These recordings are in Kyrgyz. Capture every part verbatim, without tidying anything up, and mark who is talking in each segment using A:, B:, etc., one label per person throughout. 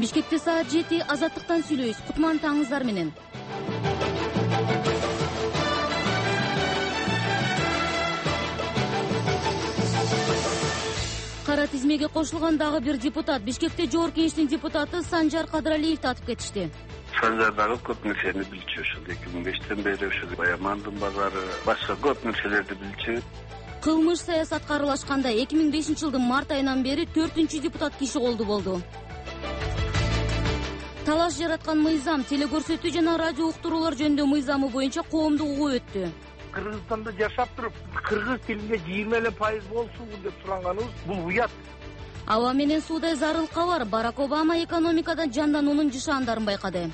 A: Бишкекте саат жети азаттыктан сүйлөйбүз. Кутман таңыңыздар менен. Кара тизмеге кошулган дагы бир депутат. Бишкекте Жогорку Кеңештин депутаты Санжар Кадыралиевди атып кетишти.
B: Санжардагы көп нерсени билчү, ошол эки миң бештен бери ошол Баямандын базары, башка көп нерселерди билчү.
A: Кылмыш саясатка аралашканда эки миң бешинчи жылдын март айынан бери төртүнчү депутат киши колду болду. Талаш жараткан мыйзам, телекөрсөтүү жана радио уктуруулар жөнүндө мыйзамы боюнча коомдук угуу өттү.
C: Кыргызстанда жашап туруп, кыргыз тилинде жыйырма эле пайыз болсун деп суранганыбыз бул уят.
A: Аба менен суудай зарыл кабар. Барак Обама экономикада жандануунун жышаандарын байкады.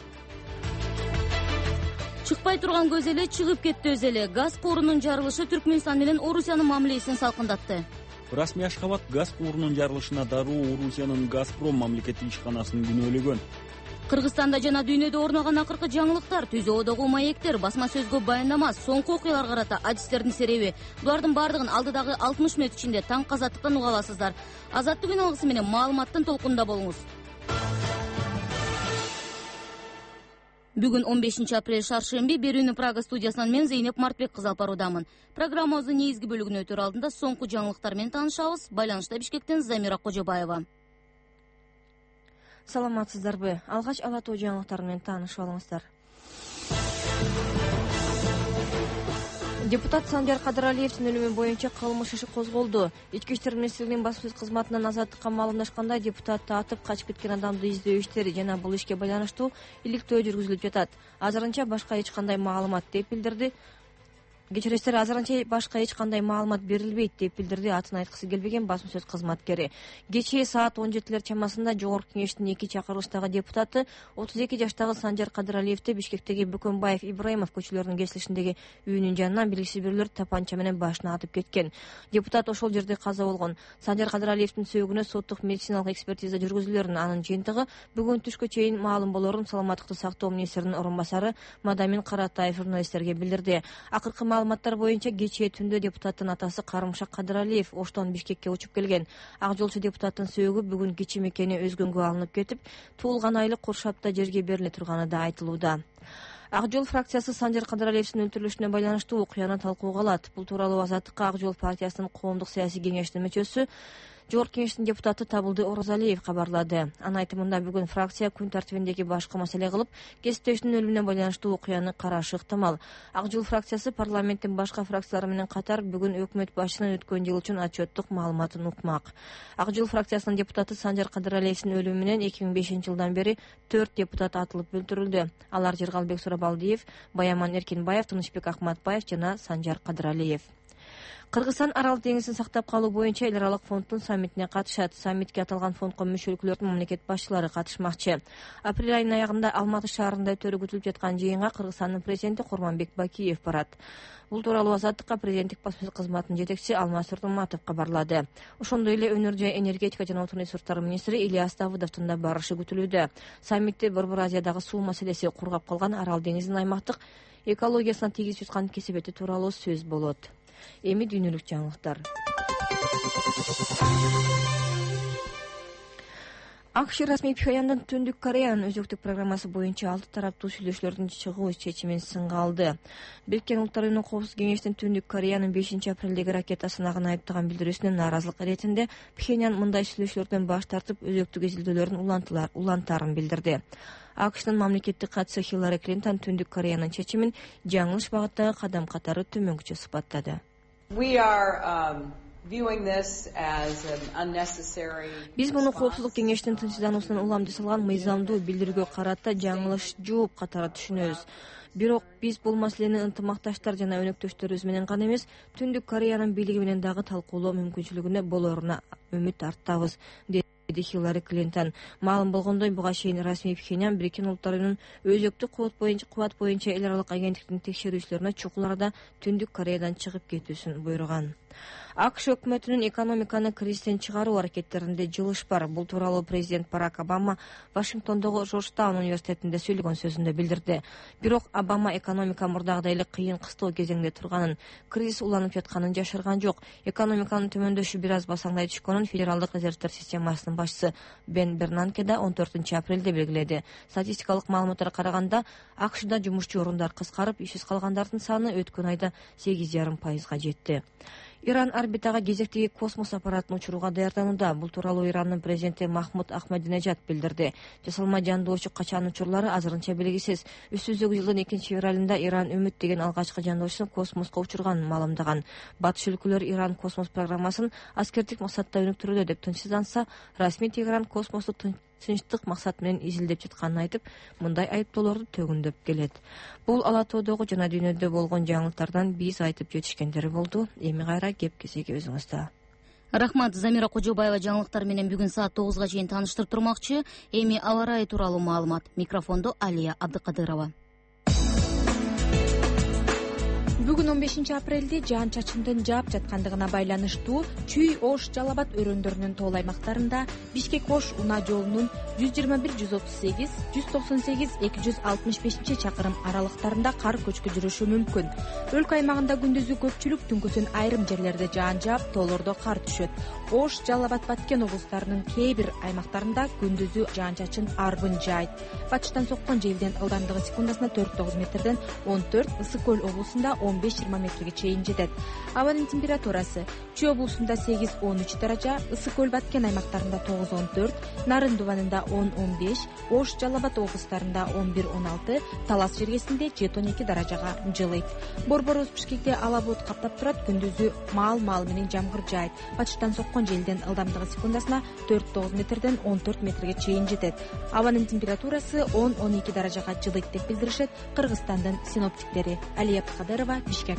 A: Чыкпай турган көз эле чыгып кетти өз эле. Газ куурунун жарылышы Түркмөнстан менен Орусиянын мамилесин салкындатты.
D: Расмий Ашхабад газ куурунун жарылышына дароо Орусиянын Газпром мамлекеттик ишканасын күнөөлөгөн.
A: Кыргызстанда жана дүйнөдө орногон акыркы жаңылыктар, түзөөдөгү маектер, басма сөзгө баяндама, соңку окуяларга карата адистердин сереби. Булардын бардыгын алдыдагы алтымыш мүнөт ичинде таң азаттыктан уга аласыздар. Азаттык үн алгысы менен маалыматтын толкунунда болуңуз. Бүгүн он бешинчи апрель шаршемби, Берүүнү Прага студиясынан мен Зейнеп Мартбек кызы алып баруудамын. Программабыздын негизги бөлүгүнө өтөр алдында соңку жаңылыктар менен таанышабыз. Байланышта Бишкектен Замира Кожобаева.
E: Саламатсыздарбы? Алгач ала тоо жаңылыктар менен таанышып алыңыздар. Депутат Санжар Кадыралиевдин өлүмү боюнча кылмыш иши козголду. Ички иштер министрлигинин баспасөз кызматынан азаттыкка маалымдашканда, депутатты атып качып кеткен адамды издөө иштери жана бул ишке байланыштуу иликтөө жүргүзүлүп жатат. Азырынча башка эч кандай маалымат деп билдирди. Кечиресиздер, азырынча башка эч кандай маалымат берилбейт деп билдирди атын айткысы келбеген басма сөз кызматкери. Кечээ саат он жетилер чамасында Жогорку Кеңештин эки чакырылыштагы депутаты отуз эки жаштагы Санжар Кадыралиевди Бишкектеги Бөкөнбаев Ибраимов көчөлөрүнүн кесилишиндеги үйүнүн жанынан белгисиз бирөөлөр тапанча менен башына атып кеткен. Депутат ошол жерде каза болгон. Санжар Кадыралиевдин сөөгүнө соттук медициналык экспертиза жүргүзүлөрүн, анын жыйынтыгы бүгүн түшкө чейин маалым болорун саламаттыкты сактоо министринин орун басары Мадамин Каратаев журналисттерге билдирди. Акыркы маалыматтар боюнча кечээ түндө депутаттын атасы Карымшак Кадыралиев Оштон Бишкекке учуп келген. Ак жолчу депутаттын сөөгү бүгүн кече мекени өзгөнгө алынып кетип, туулган айлык Куршапта жерге бериле турганы да айтылууда. Ак жол фракциясы Санжар Кадыралиевдин өлтүрүлүшүнө байланыштуу окуяны талкууга алат. Бул тууралуу Азаттыкка Ак жол партиясынын коомдук саясий кеңештин мүчөсү, Жогорку Кеңештин депутаты Табылды Оразалиев кабарлады. Анын айтымында бүгүн фракция күн тартибиндеги башкы маселе кылып, кесиптешинин өлүмүнө байланыштуу окуяны карашы ыктымал. Ак жол фракциясы парламенттин башка фракциялары менен катар бүгүн өкмөт башчынын өткөн жыл үчүн отчеттук маалыматын укмак. Ак жол фракциясынын депутаты Санжар Кадыралиевдин өлүмү менен эки миң бешинчи жылдан бери төрт депутат атылып өлтүрүлдү. Алар Жыргалбек Сурабалдиев, Баяман Эркинбаев, Тынычбек Акматбаев жана Санжар Кадыралиев. Кыргызстан Арал деңизин сактап калуу боюнча эл аралык фонддун саммитине катышат. Саммитке аталган фондко мүчө өлкөлөрдүн мамлекет башчылары катышмакчы. Апрель айынын аягында Алматы шаарында өтөрү күтүлүп жаткан жыйынга Кыргызстандын президенти Курманбек Бакиев барат. Бул тууралуу Азаттыкка президенттик баспасөз кызматынын жетекчиси Алмаз Турдуматов кабарлады. Ошондой эле өнөр жай энергетика жана отун ресурстары министри Ильяс Давыдовдун да барышы күтүлүүдө. Саммитте Борбор Азиядагы суу маселеси кургап калган Арал деңизинин аймактык экологиясына тийгизип жаткан кесепети тууралуу сөз болот. Эми дүйнөлүк жаңылыктар. АКШ расмий Пхеньяндын Түндүк Кореянын өзөктүк программасы боюнча алты тараптуу сүйлөшүүлөрдүн чыгуу чечимин сынга алды. Бириккен Улуттар Уюмунун Коопсуздук Кеңешинин Түндүк Кореянын бешинчи апрелдеги ракета сынагын айыптаган билдирүүсүнө нааразылык иретинде Пхеньян мындай сүйлөшүүлөрдөн баш тартып, өзөктүк изилдөөлөрүн улантаарын билдирди. АКШнын мамлекеттик катчысы Хиллари Клинтон Түндүк Кореянын чечимин жаңылыш багыттагы кадам катары төмөнгүчө сыпаттады. Биз муну Коопсуздук Кеңешинин тынчсыздануусунан уламды салган мыйзамдуу билдирүүгө карата жаңылыш жооп катары түшүнөбүз. Бирок биз бул маселени ынтымакташтар жана өнөктөштөрүбүз менен гана эмес, Түндүк Кореянын бийлиги менен дагы талкуулоо мүмкүнчүлүгүнө болоруна үмүт арттабыз, деди Хиллари Клинтон. Маалым болгондой, буга чейин расмий Пхеньян Бириккен Улуттар Уюмунун өзөктүк кубат боюнча кубат боюнча эл аралык агенттиктин текшерүүчүлөрүнө чукул арада Түндүк Кореядан чыгып кетүүсүн буйруган. АКШ өкмөтүнүн экономиканы кризистен чыгаруу аракеттеринде жылыш бар. Бул тууралуу президент Барак Обама Вашингтондогу Жоржтаун университетинде сүйлөгөн сөзүндө билдирди. Бирок Обама экономика мурдагыдай эле кыйын кыстоо кезеңде турганын, кризис уланып жатканын жашырган жок. Экономиканын төмөндөшү бир аз басаңдай түшкөнүн Федералдык резервдер системасынын башчысы Бен Бернанке да он төртүнчү апрелде белгиледи. Статистикалык маалыматтарга караганда, АКШда жумушчу орундар кыскарып, ишсиз калгандардын саны өткөн айда сегиз жарым пайызга жетти. Иран орбитага кезектеги космос аппаратын учурууга даярданууда. Бул тууралуу Ирандын президенти Махмуд Ахмадинежад билдирди. Жасалма жандоочу качан учурлары азырынча белгисиз. Өтүнчү жылдын экинчи февралында Иран Үмүт деген алгачкы жандоочусун космоско учурганын маалымдаган. Батыш өлкөлөр Иран космос программасын аскердик максатта өнүктүрүүдө деп тынчсызданса, расмий Тегеран космосту тынчтык максат менен изилдеп жатканын айтып, мындай айыптоолорду төгүндөп келет. Бул ала тоодогу жана дүйнөдө болгон жаңылыктардан биз айтып жетишкендери болду. Эми кайра кеп кезеги өзүңүздө.
A: Рахмат, Замира Кожобаева жаңылыктар менен бүгүн саат тогузга чейин тааныштырып турмакчы. Эми аба ырайы тууралуу маалымат. Микрофондо Алия Абдыкадырова.
F: Бүгүн он бешинчи апрелде жаан-чачындын жаап жаткандыгына байланыштуу Чүй Ош Жалал Абад өрөөндөрүнүн тоол аймактарында Бишкек Ош унаа жолунун жүз жыйырма бир жүз отуз сегиз, жүз токсон сегиз, эки жүз алтымыш бешинчи чакырым аралыктарында кар көчкү жүрүшү мүмкүн. Өлкө аймагында күндүзү көпчүлүк, түнкүсүн айрым жерлерде жаан жаап, тоолордо кар түшөт. Ош, Жалал Абад, Баткен облустарынын кээ бир аймактарында күндүзү жаан-чачын арбын жаайт. Батыштан соккон желдин ылдамдыгы секундасына төрт тогуз метрден он төрт, Ысык көл облусунда он беш жыйырма метрге чейин жетет. Абанын температурасы: Чүй облусунда сегиз он үч даража, Ысык көл, Баткен аймактарында тогуз он төрт, Нарын Дубанында он он беш, Ош, Жалал Абад облустарында он бир он алты, Талас жергесинде жети он эки даражага жылыйт. Борборубуз Бишкекте ала бут каптап турат, күндүзү маал-маал менен жамгыр жаайт. Батыштан соккон желдин ылдамдыгы секундасына төрт тогуз метрден он төрт метрге чейин жетет. Абанын температурасы он он эки даражага жылыйт деп билдиришет Кыргызстандын синоптиктери. Алия Абдыкадырова, Бишкек.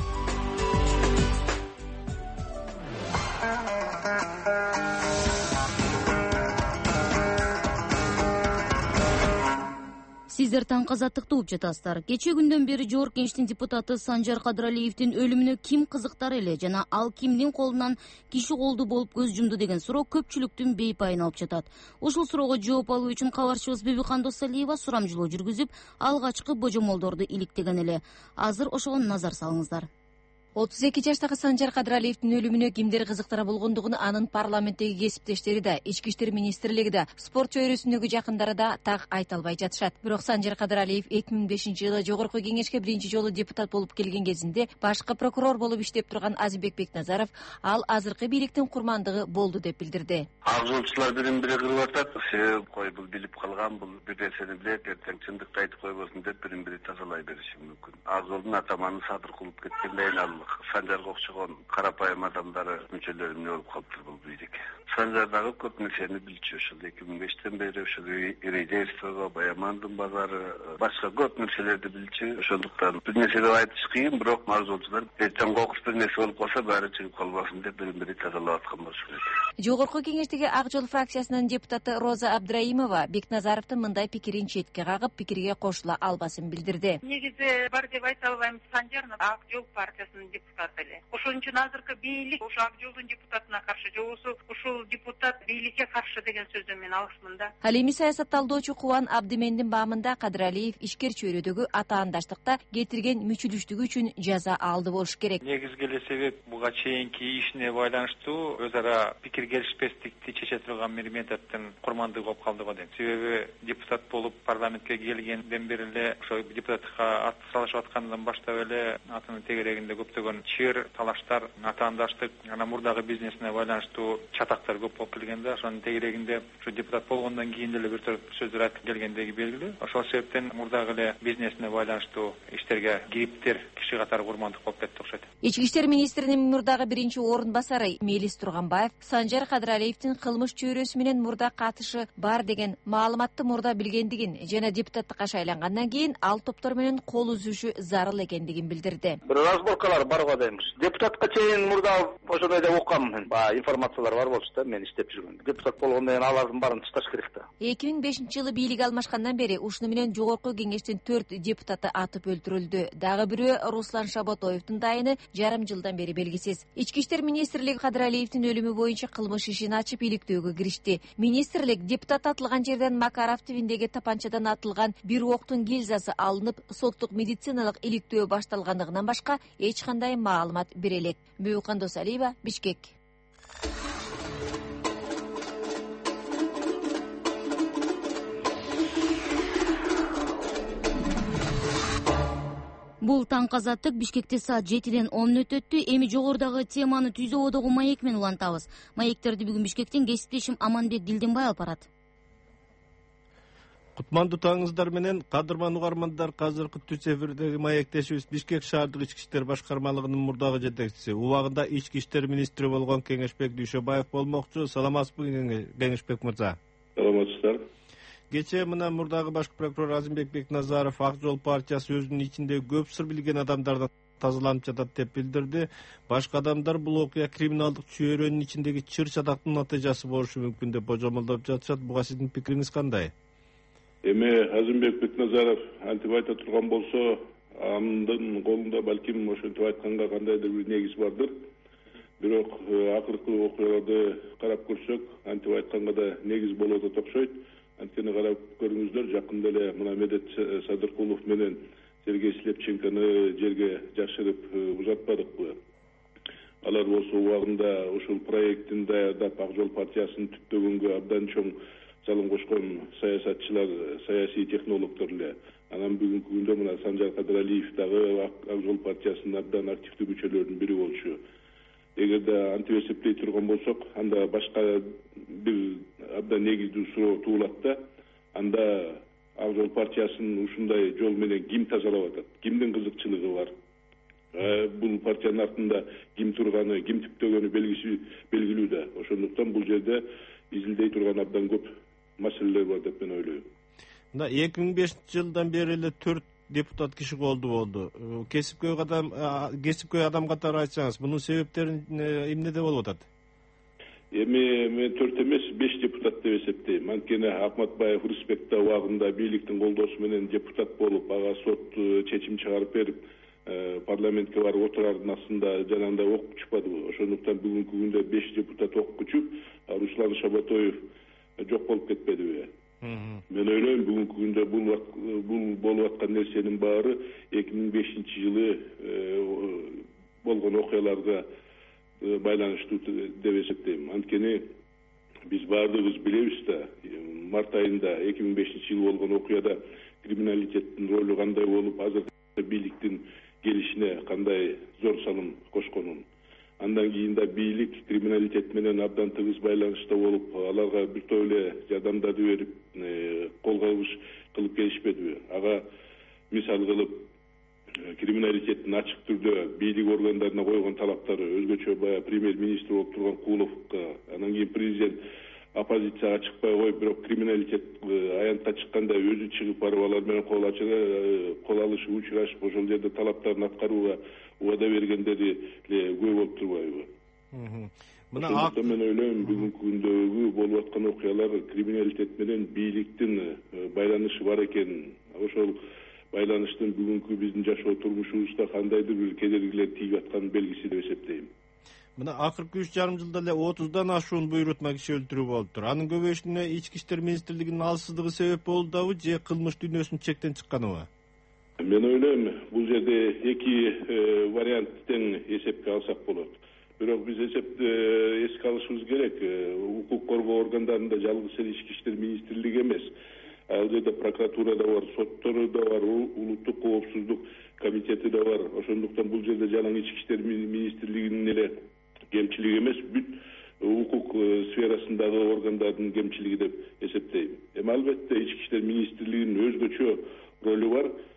A: Сиздер таңкы азаттыкты угуп жатасыздар. Кече күндөн бери Жогорку Кеңештин депутаты Санжар Кадыралиевдин өлүмүнө ким кызыктар эле жана ал кимдин колунан киши колду болуп көз жумду деген суроо көпчүлүктүн бейпайын алып жатат. Ушул суроого жооп алуу үчүн кабарчыбыз Бибикан Досалиева сурамжылоо жүргүзүп, алгачкы божомолдорду иликтеген эле. Азыр ошого назар салыңыздар.
E: отуз эки жаштагы Санжар Кадыралиевдин өлүмүнө кимдер кызыктара болгондугун анын парламенттеги кесиптештери да, Ички иштер министрлиги да, спорт чөйрөсүндөгү жакындары да так айта албай жатышат. Бирок Санжар Кадыралиев эки миң бешинчи жылы Жогорку Кеңешке биринчи жолу депутат болуп келген кезинде башкы прокурор болуп иштеп турган Азизбек Бекназаров ал азыркы бийликтин курмандыгы болду деп билдирди.
B: Ак жолчулар бирин бири кырып атат. Себеби кой бул билип калган, бул бир нерсени билет, эртең чындыкты айтып койбосун деп бирин бири тазалай бериши мүмкүн. Ак жолдун атаманы Садыр кылып кеткенден ал Санжарга окшогон карапайым адамдары мүчөлөрү эмне болуп калыптыр бул бийлик. Санжардагы көп нерсени билчү ушул эки миң бештен бери ушул рейдерствого, Баямандын базары, башка көп нерселерди билчү. Ошондуктан бир нерсе деп айтыш кыйын, бирок ак жолчулар эртең кокус бир нерсе болуп калса баары чыгып калбасын деп бирин бири тазалап аткан болушу керек.
E: Жогорку Кеңештеги Ак жол фракциясынын депутаты Роза Абдраимова Бекназаровдун мындай пикирин четке кагып, пикирге кошула албасын билдирди.
G: Негизи бар деп айта албайм, Санжар Ак жол партиясынын депутаты эле. Ошон үчүн азыркы бийлик ошо Ак жолдун депутатына каршы, же болбосо ушул депутат бийликке каршы деген сөздөн мен алышмын да.
E: Ал эми саясатталдоочу Кубан Абдимендин баамында Кадыралиев ишкер чөйрөдөгү атаандаштыкта кетирген мүчүлүштүгү үчүн жаза алды болуш керек.
H: Негизги эле себеп буга чейинки ишине байланыштуу өз ара пикир келишпестикти чече турган методдун курмандыгы болуп калдыгы дейм. Себеби депутат болуп парламентке келгенден бери эле ошо депутатка ат салышып аткандан баштап эле атынын тегерегинде көптөгөн чыр, талаштар, атаандаштык жана мурдагы бизнесине байланыштуу чатактар көп болуп келген да, ошонун тегерегинде ушу депутат болгондон кийин деле бир топ сөздөр айтып келгендеги белгилүү. Ошол себептен мурдагы эле бизнесине байланыштуу иштерге кириптер киши катары курмандык болуп кетти окшойт.
E: Ички иштер министринин мурдагы биринчи орун басары Мелис Турганбаев Санжар Санжар Кадыралиевдин кылмыш чөйрөсү менен мурда катышы бар деген маалыматты мурда билгендигин жана депутаттыкка шайлангандан кийин ал топтор менен кол үзүшү зарыл экендигин билдирди.
C: Бир разборкалар барга деймиш. Депутатка чейин мурда ошондой деп окугам мен. Баягы информациялар бар болчу да, мен иштеп жүргөн. Депутат болгондон кийин алардын баарын тышташ керек да.
E: эки миң бешинчи жылы бийлик алмашкандан бери ушуну менен жогорку кеңештин төрт депутаты атып өлтүрүлдү. Дагы бирөө Руслан Шаботоевдун дайыны жарым жылдан бери белгисиз. Ички иштер министрлиги Кадыралиевдин өлүмү боюнча кылмыш ишин ачып иликтөөгө киришти. Министрлик депутат атылган жерден Макаров тибиндеги тапанчадан атылган бир октун гильзасы алынып, соттук медициналык иликтөө башталгандыгынан башка эч кандай маалымат бере элек. Бүйүкан Досалиева, Бишкек.
A: Бул таң казаттык Бишкекте саат жетиден он мүнөт өттү. Эми жогорудагы теманы Түзө одогу маек менен улантабыз. Маектерди бүгүн Бишкектен кесиптешим Аманбек Дилденбай алып барат.
I: Кутмандуу таңыңыздар менен кадырман угармандар, азыркы түз эфирдеги маектешибиз Бишкек шаардык ички иштер башкармалыгынын мурдагы жетекчиси, убагында ички иштер министри болгон Кеңешбек Дүйшөбаев болмокчу. Саламатсызбы, Кеңешбек мырза?
J: Саламатсыздар.
I: Кечээ мына мурдагы баш прокурор Азимбек Бекназаров Ак жол партиясы өзүнүн ичинде көп сыр билген адамдардан тазаланып жатат деп билдирди. Башка адамдар бул окуя криминалдык чөйрөнүн ичиндеги чыр чатактын натыйжасы болушу мүмкүн деп божомолдоп жатышат. Буга сиздин пикириңиз кандай?
J: Эми Азимбек Бекназаров антип айта турган болсо, анын колунда балким ошентип айтканга кандайдыр бир негиз бардыр. Бирок акыркы окуяларды карап көрсөк, антип айтканга да негиз болот деп окшойт. Анткени карап көрүңүздөр, жакында эле мына Медет Садыркулов менен Сергей Слепченконы жерге жашырып узатпадыкпы? Алар болсо убагында ушул проекттин даярдап Ак жол партиясынын түптөгөнгө абдан чоң салым кошкон саясатчылар, саясий технологдор эле. Анан бүгүнкү күндө мына Санжар Кадыралиев дагы Ак жол партиясынын абдан активдүү мүчөлөрүнүн бири болчу. Эгерде антип эсептей турган болсок, анда башка бир абдан негиздүү суроо туулат да. Анда Ак жол партиясын ушундай жол менен ким тазалап атат? Кимдин кызыкчылыгы бар? Бул партиянын артында ким турганы, ким түптөгөнү белгиси белгилүү да. Ошондуктан бул жерде изилдей турган абдан көп маселелер бар деп мен ойлойм.
I: Мына эки миң бешинчи жылдан бери эле төрт депутат киши колду болду. Кесипкөй адам, кесипкөй адам катары айтсаңыз, бунун себептерин эмнеде болуп атат?
J: Эми мен төрт эмес, беш депутат деп эсептейм. Анткени Акматбаев Рыспек да убагында бийликтин колдоосу менен депутат болуп, ага сот чечим чыгарып берип, парламентке барып отурардын астында жанагындай ок учпадыбы. Ошондуктан бүгүнкү күндө беш депутат ок учуп, Руслан Шаботоев жок болуп кетпедиби? Мен ойлойм, бүгүнкү күндө бул бул болуп аткан нерсенин баары эки миң бешинчи жылы болгон окуяларга байланыштуу деп эсептейм. Анткени биз баардыгыбыз билебиз да, март айында эки миң бешинчи жылы болгон окуяда криминалитеттин ролу кандай болуп, азыркы бийликтин келишине кандай зор салым кошконун. Андан кийин да бийлик криминалитет менен абдан тыгыз байланышта болуп, аларга бир топ эле жардамдарды берип, колго кылып келишпедиби? Ага мисал кылып, криминалитеттин ачык түрдө бийлик органдарына койгон талаптары өзгөчө, баягы премьер-министр болуп турган Куловго, анан кийин президент оппозицияга чыкпай коюп, бирок криминалитет аянтка чыкканда өзү чыгып барып алар менен кол ачыгы кол алышып, учурашып, ошол жерде талаптарын аткарууга убада бергендери эле көп болуп турбайбы? Ошондуктан мен ойлойм, бүгүнкү күндөгү болуп аткан окуялар криминалитет менен бийликтин байланышы бар экенин, ошол байланыштын бүгүнкү биздин жашоо турмушубузда кандайдыр бир кедергилер тийип аткан белгиси деп эсептейм.
I: Мына акыркы үч жарым жылда эле отуздан ашуун буйрутма киши өлтүрүү болуп тур. Анын көбөйүшүнө ички иштер министрлигинин алсыздыгы себеп болдубу же кылмыш дүйнөсүнүн чектен чыкканыбы?
J: Мен ойлойм, бул жерде эки вариант тең эсепке алсак болот. Бирок биз эсепти эске алышыбыз керек. Укук коргоо органдарында жалгыз эле ички иштер министрлиги эмес. Ал жерде прокуратура да бар, соттору да бар, улуттук коопсуздук комитети да бар. Ошондуктан бул жерде жалаң ички иштер министрлигинин эле кемчилиги эмес, бүт укук сферасындагы органдардын кемчилиги деп эсептейм. Эми албетте ички иштер министрлигинин өзгөчө ролу бар.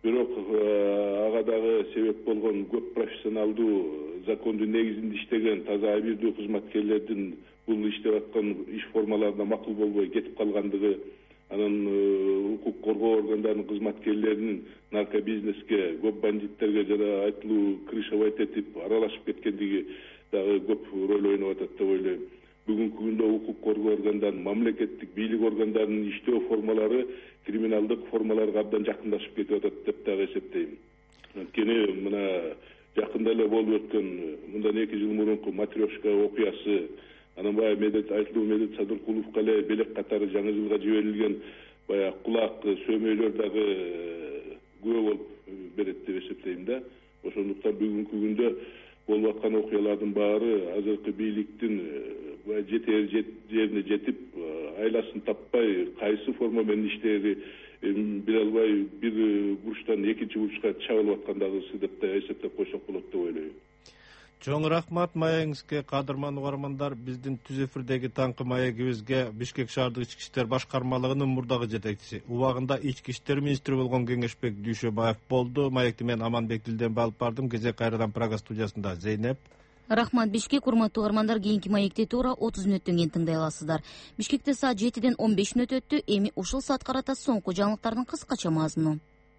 J: бирок ага дагы себеп болгон көп профессионалдуу закондуу негизинде иштеген таза абийирдүү кызматкерлердин бул иштеп аткан иш формаларына макул болбой кетип калгандыгы, анан укук коргоо органдарынын кызматкерлеринин наркобизнеске, көп бандиттерге жана айтылуу крышевать этип аралашып кеткендиги дагы көп роль ойноп атат деп ойлойм. Бүгүнкү күндө укук коргоо органдарынын, мамлекеттик бийлик органдарынын иштөө формалары криминалдык формаларга абдан жакындашып кетип атат деп дагы эсептейм. Анткени мына жакында эле болуп өткөн мындан эки жыл мурунку Матрешка окуясы, анан баягы медет айтылуу Медет Садыркуловго эле белек катары жаңы жылга жиберилген баягы кулак сөөмөйлөр дагы күбө болуп берет деп эсептейм да. Ошондуктан бүгүнкү күндө болуп аткан окуялардын баары азыркы бийликтин жетер жерине жетип, айласын таппай, кайсы форма менен иштери биле албай бир бурчтан экинчи бурчка чабылып аткандагысы деп да эсептеп койсок болот деп ойлойм.
I: Чоң рахмат маегиңизге, кадырман угармандар. Биздин түз эфирдеги таңкы маегибизге Бишкек шаардык ички иштер башкармалыгынын мурдагы жетекчиси, убагында ички иштер министри болгон Кеңешбек Дүйшөбаев болду. Маекти мен Аманбек Дилденбек алып бардым. Кезек кайрадан Прага студиясында Зейнеп.
A: Рахмат Бишкек, урматтуу угармандар, кийинки маекти туура отуз мүнөттөн кийин тыңдай аласыздар. Бишкекте саат жетиден он беш мүнөт өттү. Эми ушул саатка карата соңку жаңылыктардын кыскача мазмуну.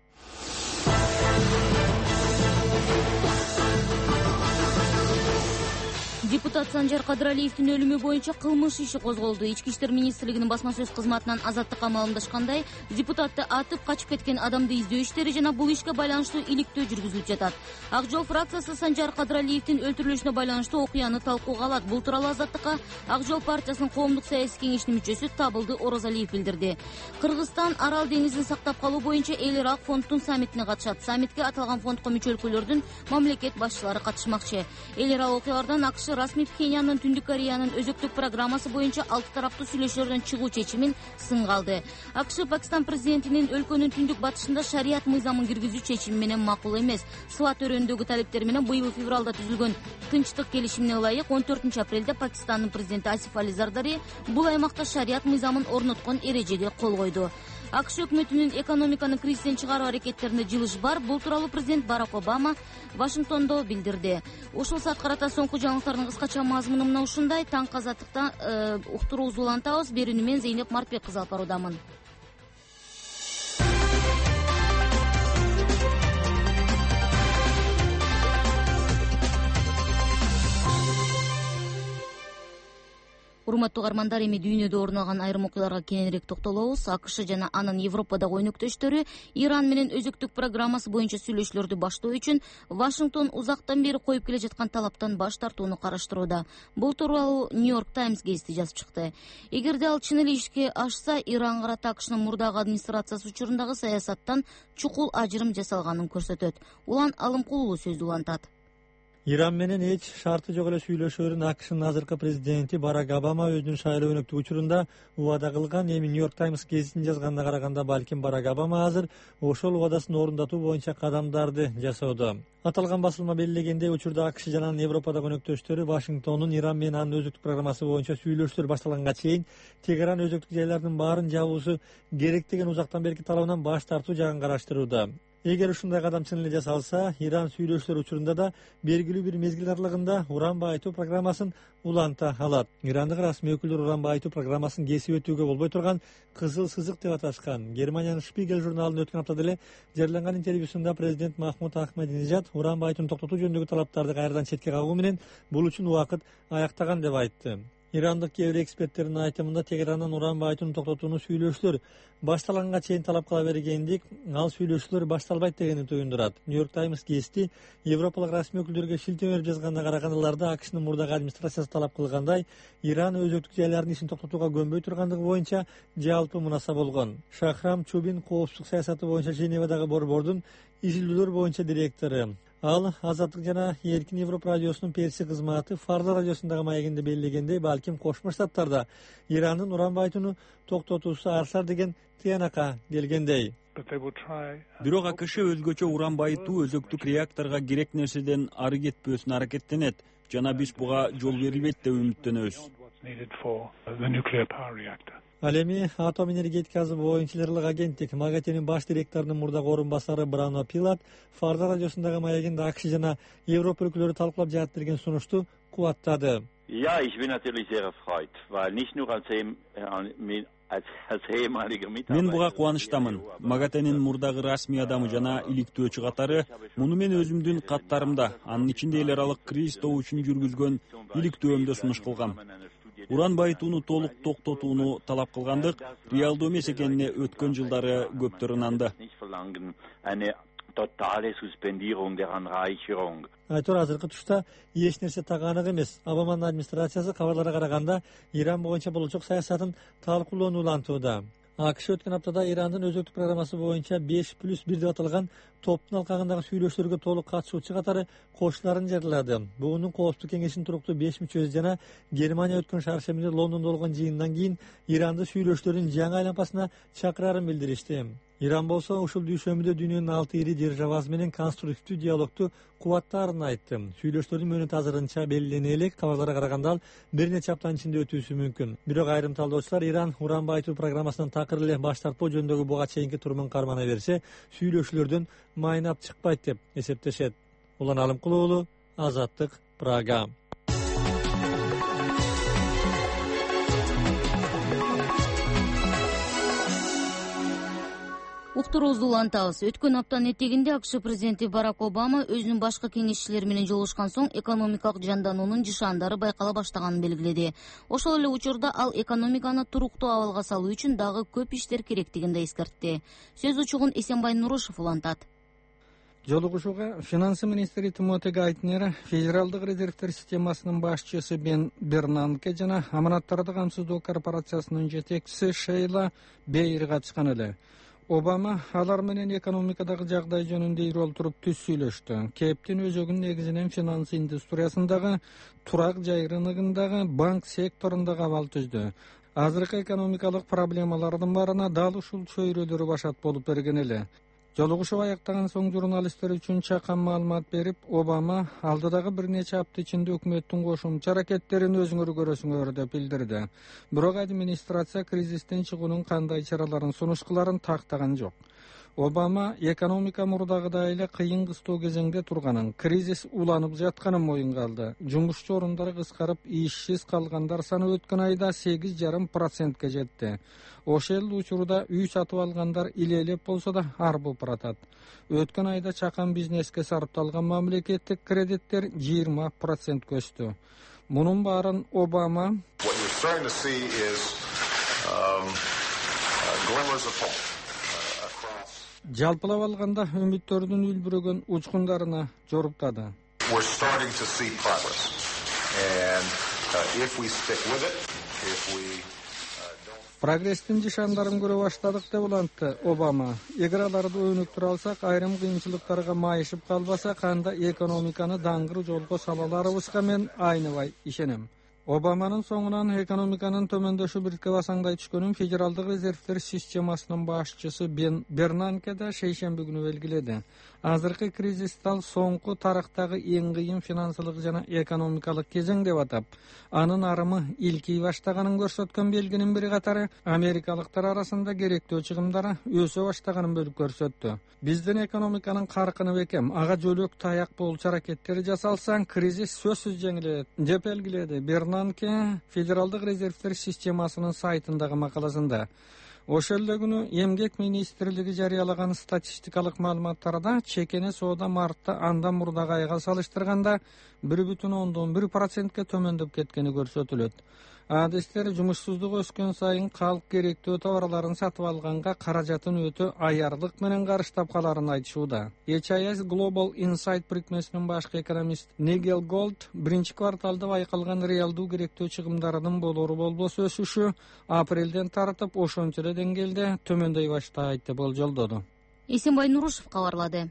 A: Депутат Санжар Кадыралиевдин өлүмү боюнча кылмыш иши козголду. Ички иштер министрлигинин басма сөз кызматынан азаттыкка маалымдашкандай, депутатты атып качып кеткен адамды издөө иштери жана бул ишке байланыштуу иликтөө жүргүзүлүп жатат. Ак жол фракциясы Санжар Кадыралиевдин өлтүрүлүшүнө байланыштуу окуяны талкууга алат. Бул тууралуу азаттыкка Ак жол партиясынын коомдук саясий кеңешинин мүчөсү Табылды Орозалиев билдирди. Кыргызстан Арал деңизин сактап калуу боюнча эл аралык фонддун саммитине катышат. Саммитке аталган фондко мүчө өлкөлөрдүн мамлекет башчылары катышмакчы. Эл аралык окуялардан АКШ расмий Кениянын Түндүк Кореянын өзөктүк программасы боюнча алты тараптуу сүйлөшүүлөрдөн чыгуу чечимин сынга алды. АКШ Пакистан президентинин өлкөнүн түндүк батышында шарият мыйзамын киргизүү чечими менен макул эмес. Сват өрөөнүндөгү талептер менен быйыл февралда түзүлгөн тынчтык келишимине ылайык он төртүнчү апрелде Пакистандын президенти Асиф Али Зардари бул аймакта шарият мыйзамын орноткон эрежеге кол койду. АКШ өкмөтүнүн экономиканы кризистен чыгаруу аракеттеринде жылыш бар. Бул тууралуу президент Барак Обама Вашингтондо билдирди. Ушул саат карата соңку жаңылыктардын кыскача мазмуну мына ушундай. Таңкы азаттыкта уктуруубузду улантабыз. Берүүнү мен Зейнеп Мартбек кызы алып баруудамын. Урматтуу угармандар, эми дүйнөдө орун алган айрым окуяларга кененирээк токтолобуз. АКШ жана анын Европадагы өнөктөштөрү Иран менен өзөктүк программасы боюнча сүйлөшүүлөрдү баштоо үчүн Вашингтон узактан бери коюп келе жаткан талаптан баш тартууну караштырууда. Бул тууралуу Нью-Йорк Таймс гезити жазып чыкты. Эгерде ал чын эле ишке ашса, Иран карата АКШнын мурдагы администрациясы учурундагы саясаттан чукул ажырым жасалганын көрсөтөт. Улан Алымкулуу сөздү улантат.
K: Иран менен эч шарты жок эле сүйлөшөөрүн АКШнын азыркы президенти Барак Обама өзүнүн шайлоо өнөктүк учурунда убада кылган. Эми Нью-Йорк Таймс гезитинин жазганына караганда, балким Барак Обама азыр ошол убадасын орундатуу боюнча кадамдарды жасоодо. Аталган басылма белгилегендей, учурда АКШ жана Европадагы өнөктөштөрү Вашингтондун Иран менен анын өзөктүк программасы боюнча сүйлөшүүлөр башталганга чейин Тегеран өзөктүк жайлардын баарын жабуусу керек деген узактан берки талабынан баш тартуу жагын караштырууда. Эгер ушундай кадам чын эле жасалса, Иран сүйлөшүүлөр учурунда да белгилүү бир мезгил аралыгында уран байытуу программасын уланта алат. Ирандык расмий өкүлдөр уран байытуу программасын кесип өтүүгө болбой турган кызыл сызык деп аташкан. Германиянын Шпигель журналынын өткөн аптада эле жарыяланган интервьюсунда президент Махмуд Ахмадинежад уран байытууну токтотуу жөнүндөгү талаптарды кайрадан четке кагуу менен бул үчүн убакыт аяктаган деп айтты. Ирандык кээ бир эксперттердин айтымында Тегерандан уран байытууну токтотууну сүйлөшүүлөр башталганга чейин талап кыла бергендик, ал сүйлөшүүлөр башталбайт дегенди туюндурат. Нью-Йорк Таймс гезити европалык расмий өкүлдөргө шилтеме берип жазганына караганда, аларда АКШнын мурдагы администрациясы талап кылгандай, Иран өзөктүк жайлардын ишин токтотууга көнбөй тургандыгы боюнча жалпы мунаса болгон. Шахрам Чубин коопсуздук саясаты боюнча Женевадагы борбордун изилдөөлөр боюнча директору. Ал Азаттык жана Эркин Европа радиосунун перси кызматы Фарда радиосундагы маегинде белгилегендей, балким Кошмо Штаттарда Ирандын уран байытууну токтотуусу аршар деген тыянакка келгендей.
D: Бирок АКШ өзгөчө уран байытуу өзөктүк реакторго керек нерседен ары кетпөөсүнө аракеттенет жана биз буга жол берилбейт деп үмүттөнөбүз.
K: Ал эми атом энергетикасы боюнча агенттик МАГАТЭнин баш директорунун мурдагы орун басары Брано Пилат Фарда радиосундагы маегинде АКШ жана Европа өлкөлөрү талкуулап жатат деген сунушту кубаттады.
L: Ja, ich bin natürlich sehr erfreut, weil nicht nur als
D: Мен буга кубанычтамын. МАГАТЭнин мурдагы расмий адамы жана иликтөөчү катары муну мен өзүмдүн каттарымда, анын ичинде эл аралык кризис тобу үчүн жүргүзгөн иликтөөмдө сунуш кылгам. Уран байытууну толук токтотууну талап кылгандык реалдуу эмес экенине өткөн жылдары көптөр ынанды.
L: Totale Suspendierung der Anreicherung.
K: Айтор азыркы тушта эч нерсе таганык эмес. Обаманын администрациясы кабарларга караганда Иран боюнча болочок саясатын талкуулоону улантууда. АКШ өткөн аптада Ирандын өзөктүк программасы боюнча беш плюс бир деп аталган топтун алкагындагы сүйлөшүүлөргө толук катышуучу катары коштууларын жарыялады. Буунун коопсуздук кеңешинин туруктуу беш мүчөсү жана Германия өткөн шаршеминде Лондондо болгон жыйындан кийин Иранды сүйлөшүүлөрдүн жаңы айланпасына чакырарын билдиришти. Иран болсо ушул дүйшөмүдө дүйнөнүн алты ири державасы менен конструктивдүү диалогду кубаттаарын айтты. Сүйлөшүүлөрдүн мөөнөтү азырынча белгилене элек, кабарларга караганда ал бир нече аптанын ичинде өтүүсү мүмкүн. Бирок айрым талдоочулар Иран уран байытуу программасынан такыр эле баш тартпоо жөнүндөгү буга чейинки турумун кармана берсе, сүйлөшүүлөрдөн майнап чыкпайт деп эсептешет. Улан Алымкулуу уулу, Азаттык, Прага.
A: Уктуруубузду улантабыз. Өткөн аптанын этегинде АКШ президенти Барак Обама өзүнүн башкы кеңешчилери менен жолугушкан соң экономикалык жандануунун жышаандары байкала баштаганын белгиледи. Ошол эле учурда ал экономиканы туруктуу абалга салуу үчүн дагы көп иштер керектигин да эскертти. Сөз учугун Эсенбай Нурушев улантат.
M: Жолугушууга финансы министри Тимоти Гайтнер, Федералдык резервдер системасынын башчысы Бен Бернанке жана аманаттарды камсыздоо корпорациясынын жетекчиси Шейла Бейер катышкан эле. Обама алар менен экономикадагы жагдай жөнүндө ири олтуруп түз сүйлөштү. Кептин өзөгүнүн негизинен финанс индустриясындагы, турак жай рыногундагы, банк секторундагы абал түздү. Азыркы экономикалык проблемалардын баарына дал ушул чөйрөлөрү башат болуп берген эле. Жолугушуу аяктаган соң журналисттер үчүн чакан маалымат берип, Обама алдыдагы бир нече апта ичинде өкмөттүн кошумча аракеттерин өзүңөр көрөсүңөр деп билдирди. Бирок администрация кризистен чыгуунун кандай чараларын сунушкыларын тактаган жок. Обама экономика мурдагыдай эле кыйын кыстоо кезеңде турганын, кризис уланып жатканын моюнга алды. Жумушчу орундары кыскарып, ишсиз калгандар саны өткөн айда сегиз жарым процентке жетти. Ошол учурда үй сатып алгандар илелеп болсо да арбып баратат. Өткөн айда чакан бизнеске сарпталган мамлекеттик кредиттер жыйырма процентке өстү. Мунун баарын Обама жалпылап алганда үмүттөрдүн үлбүрөгөн учкундарына жоруктады. Прогресстин жышандарын көрө баштадык деп улантты Обама. Эгер аларды өнүктүрө алсак, айрым кыйынчылыктарга майышып калбасак, анда экономиканы даңгыр жолго сала аларыбызга мен айныбай ишенем. Обаманын соңунан экономиканын төмөндөшү бирке басаңдай түшкөнүн Федералдык резервдер системасынын башчысы Бен Бернанке да шейшемби күнү белгиледи. Азыркы кризисти ал соңку тарыхтагы эң кыйын финансылык жана экономикалык кезең деп атап, анын арымы илкий баштаганын көрсөткөн белгинин бири катары америкалыктар арасында керектүү чыгымдары өсө баштаганын бөлүп көрсөттү. Биздин экономиканын каркыны бекем, ага жөлөк таяк болчу аракеттер жасалсаң, кризис сөзсүз жеңилет деп белгиледи Бернанке Федералдык резервдер системасынын сайтындагы макаласында. Ошол эле күнү Эмгек министрлиги жарыялаган статистикалык маалыматтарда чекене соода мартта андан мурдагы айга салыштырганда бир бүтүн ондон бир процентке төмөндөп кеткени көрсөтүлөт. Адистер жумушсуздук өскөн сайын калк керектүү товарларын сатып алганга каражатын өтө аярлык менен карыштап каларын айтышууда. эйч ай эс Global Insight бирикмесинин башкы экономист Нигел Голд биринчи кварталда байкалган реалдуу керектүү чыгымдарынын болору болбосо өсүшү апрелден тартып ошончо эле деңгээлде төмөндөй баштайт деп болжолдоду.
A: Эсенбай Нурушев кабарлады.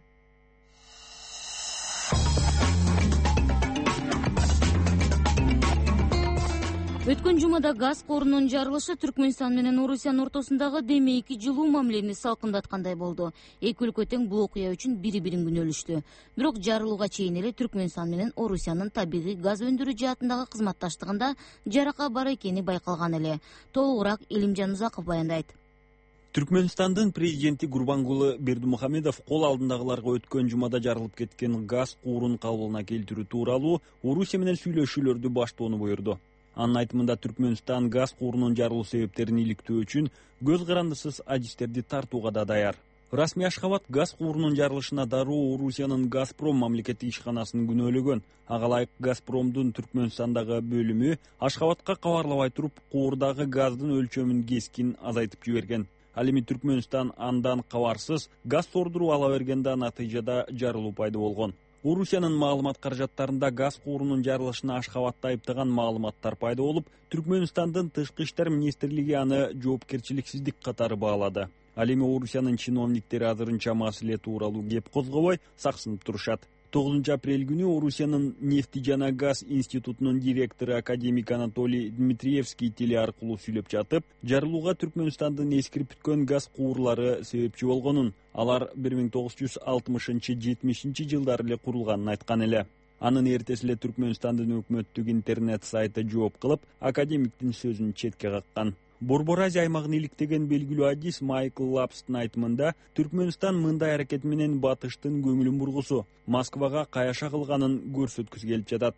A: Өткөн жумада газ корунун жарылышы Түркмөнстан менен Орусиянын ортосундагы демейки жылуу мамилени салкындаткандай болду. Эки өлкө тең бул окуя үчүн бири-бирин күнөөлүштү. Бирок жарылууга чейин эле Түркмөнстан менен Орусиянын табигый газ өндүрүү жаатындагы кызматташтыгында жарака бар экени байкалган эле. Толугураак Илимжан Узаков баяндайт.
D: Түркмөнстандын президенти Гурбангулы Бердимухамедов кол алдындагыларга өткөн жумада жарылып кеткен газ куурун калыбына келтирүү тууралуу Орусия менен сүйлөшүүлөрдү баштоону буйрду. Анын айтымында Түркмөнстан газ куурунун жарылуу себептерин иликтөө үчүн көз карандысыз адистерди тартууга да даяр. Расмий Ашхабад газ куурунун жарылышына дароо Орусиянын Газпром мамлекеттик ишканасын күнөөлөгөн. Ага ылайык Газпромдун Түркмөнстандагы бөлүмү Ашхабадка кабарлабай туруп куурдагы газдын өлчөмүн кескин азайтып жиберген. Ал эми Түркмөнстан андан кабарсыз газ сордуруп ала бергенде натыйжада жарылуу пайда болгон. Орусиянын маалымат каражаттарында газ куурунун жарылышына Ашхабадты айыптаган маалыматтар пайда болуп, Түркмөнстандын тышкы иштер министрлиги аны жоопкерчиликсиздик катары баалады. Ал эми Орусиянын чиновниктери азырынча маселе тууралуу кеп козгобой саксынып турушат. тогузунчу апрель күнү Орусиянын нефти жана газ институтунун директору академик Анатолий Дмитриевский теле аркылуу сүйлөп жатып, жарылууга Түркмөнстандын эскирип бүткөн газ куурлары себепчи болгонун, алар бир миң тогуз жүз алтымышынчы жетимишинчи жылдары эле курулганын айткан эле. Анын эртеси эле Түркмөнстандын өкмөттүк интернет сайты жооп кылып, академиктин сөзүн четке каккан. Борбор Азия аймагын иликтеген белгилүү адис Майкл Лапстын айтымында Түркмөнстан мындай аракет менен батыштын көңүлүн бургусу, Москвага каяша кылганын көрсөткүсү келип жатат.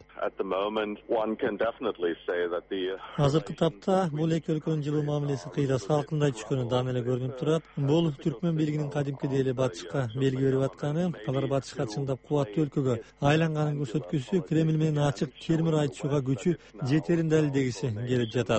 K: Азыркы тапта бул эки өлкөнүн жылуу мамилеси кыйда салкындай түшкөнү дан эле көрүнүп турат. Бул Түркмөн бийлигинин кадимкидей эле батышка белги берип атканы, алар батышка чындап кубаттуу өлкөгө айланганын көрсөткүсү, Кремль менен ачык термир айтышууга күчү жетерин далилдегиси келип жатат.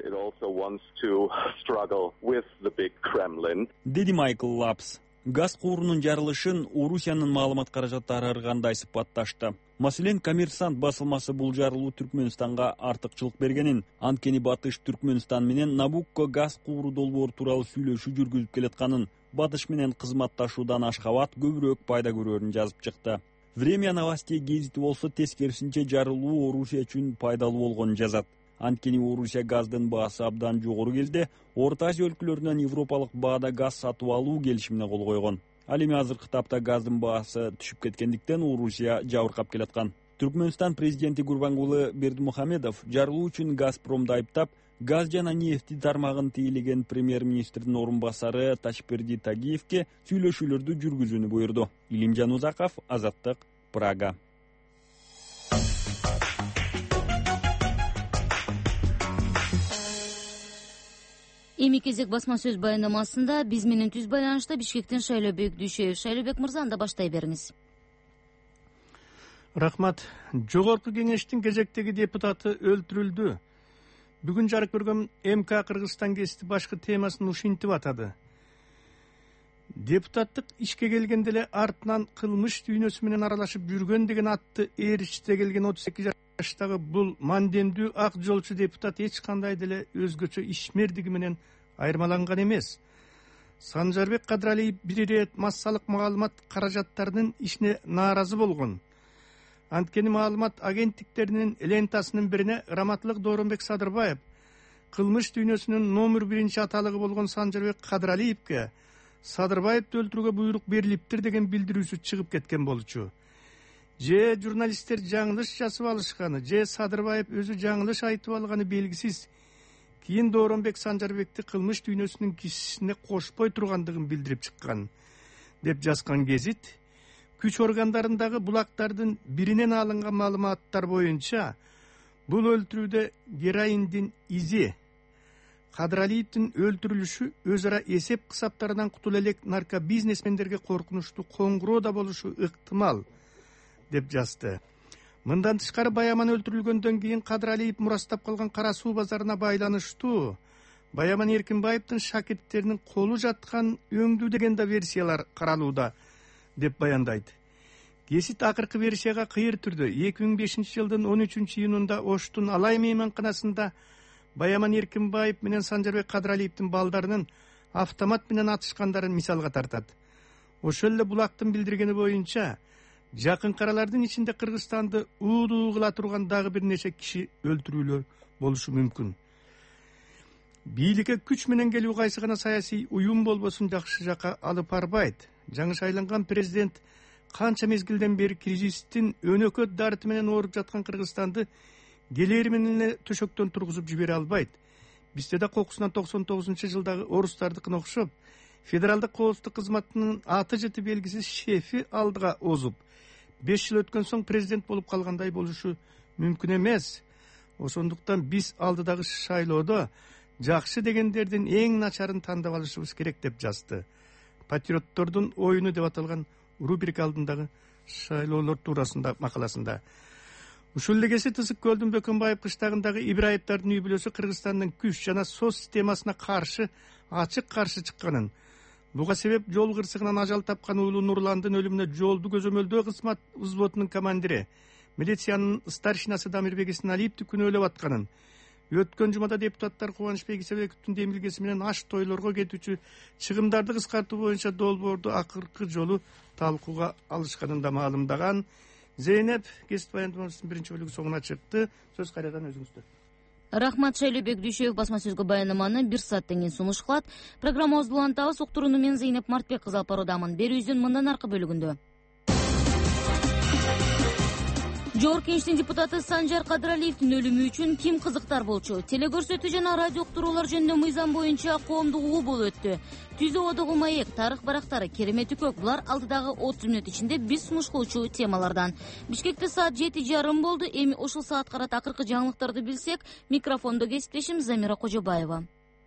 D: Деди Майкл Лапс. Газ куурунун жарылышын Орусиянын маалымат каражаттары ар кандай сыпатташты. Маселен, Коммерсант басылмасы бул жарылуу Түркмөнстанга артыкчылык бергенин, анткени батыш Түркмөнстан менен Набукко газ кууру долбоор тууралуу сүйлөшүү жүргүзүп келатканын, батыш менен кызматташуудан Ашхабад көбүрөөк пайда көрөрүн жазып чыкты. Время новостей гезити болсо тескерисинче жарылуу Орусия үчүн пайдалуу болгонун жазат. Анткени Орусия газдын баасы абдан жогору келди, Орто Азия өлкөлөрүнөн европалык баада газ сатып алуу келишимине кол койгон. Ал эми азыркы тапта газдын баасы түшүп кеткендиктен Орусия жабыркап келаткан. Түркмөнстан президенти Гурбангулы Бердимухамедов жарылуу үчүн Газпромду айыптап, газ жана нефти тармагын тейлеген премьер-министрдин орун басары Ташперди Тагиевке сүйлөшүүлөрдү жүргүзүүнү буйрду. Илимжан Узаков, Азаттык, Прага.
A: Эми кезек басма сөз баяндамасында биз менен түз байланышта Бишкектен Шайлообек Дүйшөев. Шайлообек мырза, анда баштай бериңиз.
I: Рахмат. Жогорку кеңештин кезектеги депутаты өлтүрүлдү. Бүгүн жарык көргөн эм ка Кыргызстан гезити башкы темасын ушинтип атады. Депутаттык ишке келгенде эле артынан кылмыш дүйнөсү менен аралашып жүргөн деген атты ээричте келген отуз эки жаштагы бул мандемдүү ак жолчу депутат эч кандай деле өзгөчө ишмердиги менен айырмаланган эмес. Санжарбек Кадралиев бир ирет массалык маалымат каражаттарынын ишине нааразы болгон. Анткени маалымат агенттиктеринин лентасынын бирине Раматлык Дооронбек Садырбаев кылмыш дүйнөсүнүн номер биринчи аталыгы болгон Санжарбек Кадралиевке Садырбаевди өлтүрүүгө буйрук берилиптир деген билдирүүсү чыгып кеткен болчу. Же журналисттер жаңылыш жасап алышканы, же Садырбаев өзү жаңылыш айтып алганы белгисиз. Кийин Дооронбек Санжарбекти кылмыш дүйнөсүнүн кишисине кошпой тургандыгын билдирип чыккан, деп жазган гезит. Күч органдарындагы булактардын биринен алынган маалыматтар боюнча бул өлтүрүүдө героиндин изи, Кадралиевдин өлтүрүлүшү өз ара эсеп кысаптарынан кутула элек наркобизнесмендерге коркунучтуу коңгуроо да болушу ыктымал, деп жазды. Мындан тышкары Баяман өлтүрүлгөндөн кийин Кадралиев мурастап калган Кара суу базарына байланыштуу Баяман Эркинбаевдин шакирттеринин колу жаткан өңдүү деген да версиялар каралууда, деп баяндайт. Гезит акыркы версияга кыйыр түрдө эки миң бешинчи жылдын он үчүнчү июнунда Оштун Алай мейманканасында Баяман Эркинбаев менен Санжарбек Кадралиевдин балдарынын автомат менен атышкандарын мисалга тартат. Ошол эле булактын билдиргени боюнча жакын каралардын ичинде Кыргызстанды уудуу кыла турган дагы бир нече киши өлтүрүүлөр
N: болушу мүмкүн. Бийликке күч менен келүү кайсы гана саясий уюм болбосун жакшы жакка алып барбайт. Жаңы шайланган президент канча мезгилден бери кризистин өнөкөт дарыты менен ооруп жаткан Кыргызстанды келери менен эле төшөктөн тургузуп жибере албайт. Бизде да кокусунан токсон тогузунчу жылдагы орустардыкына окшоп, федералдык коопсуздук кызматынын аты жыты белгисиз шефи алдыга озуп, беш жыл өткөн соң президент болуп калгандай болушу мүмкүн эмес. Ошондуктан биз алдыдагы шайлоодо жакшы дегендердин эң начарын тандап алышыбыз керек деп жазды. Патриоттордун оюну деп аталган рубрика алдындагы шайлоолор туурасында макаласында. Ушул эле кеси Тысык көлдүн Бөкөнбаев кыштагындагы Ибраевдардын үй бүлөсү Кыргызстандын күч жана соц системасына каршы ачык каршы чыкканын, буга себеп жол кырсыгынан ажал тапкан уулу Нурландын өлүмүнө жолду көзөмөлдөө кызмат взводунун командири, милициянын старшинасы Дамирбек Исеналиевди күнөөлөп атканын, өткөн жумада депутаттар Кубанычбек Исебековдун демилгеси менен аш тойлорго кетүүчү чыгымдарды кыскартуу боюнча долбоорду акыркы жолу талкууга алышканын да маалымдаган. Зейнеп кесип баяндамасынын биринчи бөлүгү соңуна чыкты. Сөз кайрадан өзүңүздө.
A: Рахмат. Шайлообек Дүйшөев басма сөзгө баяндаманы бир сааттан кийин сунуш кылат. Программабызды улантабыз. Уктурууну мен Зейнеп Мартбек кызы алып баруудамын. Берүүбүздүн мындан аркы бөлүгүндө Жогорку Кеңештин депутаты Санжар Кадыралиевдин өлүмү үчүн ким кызыктар болчу? Телекөрсөтүү жана радио уктуруулар жөнүндө мыйзам боюнча коомдук угуу болуп өттү. Түзүү одогу маек, тарых барактары, керемети көп. Булар алдыдагы отуз мүнөт ичинде биз сунуш кылчу темалардан. Бишкекте саат жети жарым болду. Эми ушул саат карата акыркы жаңылыктарды билсек, микрофондо кесиптешим Замира Кожобаева.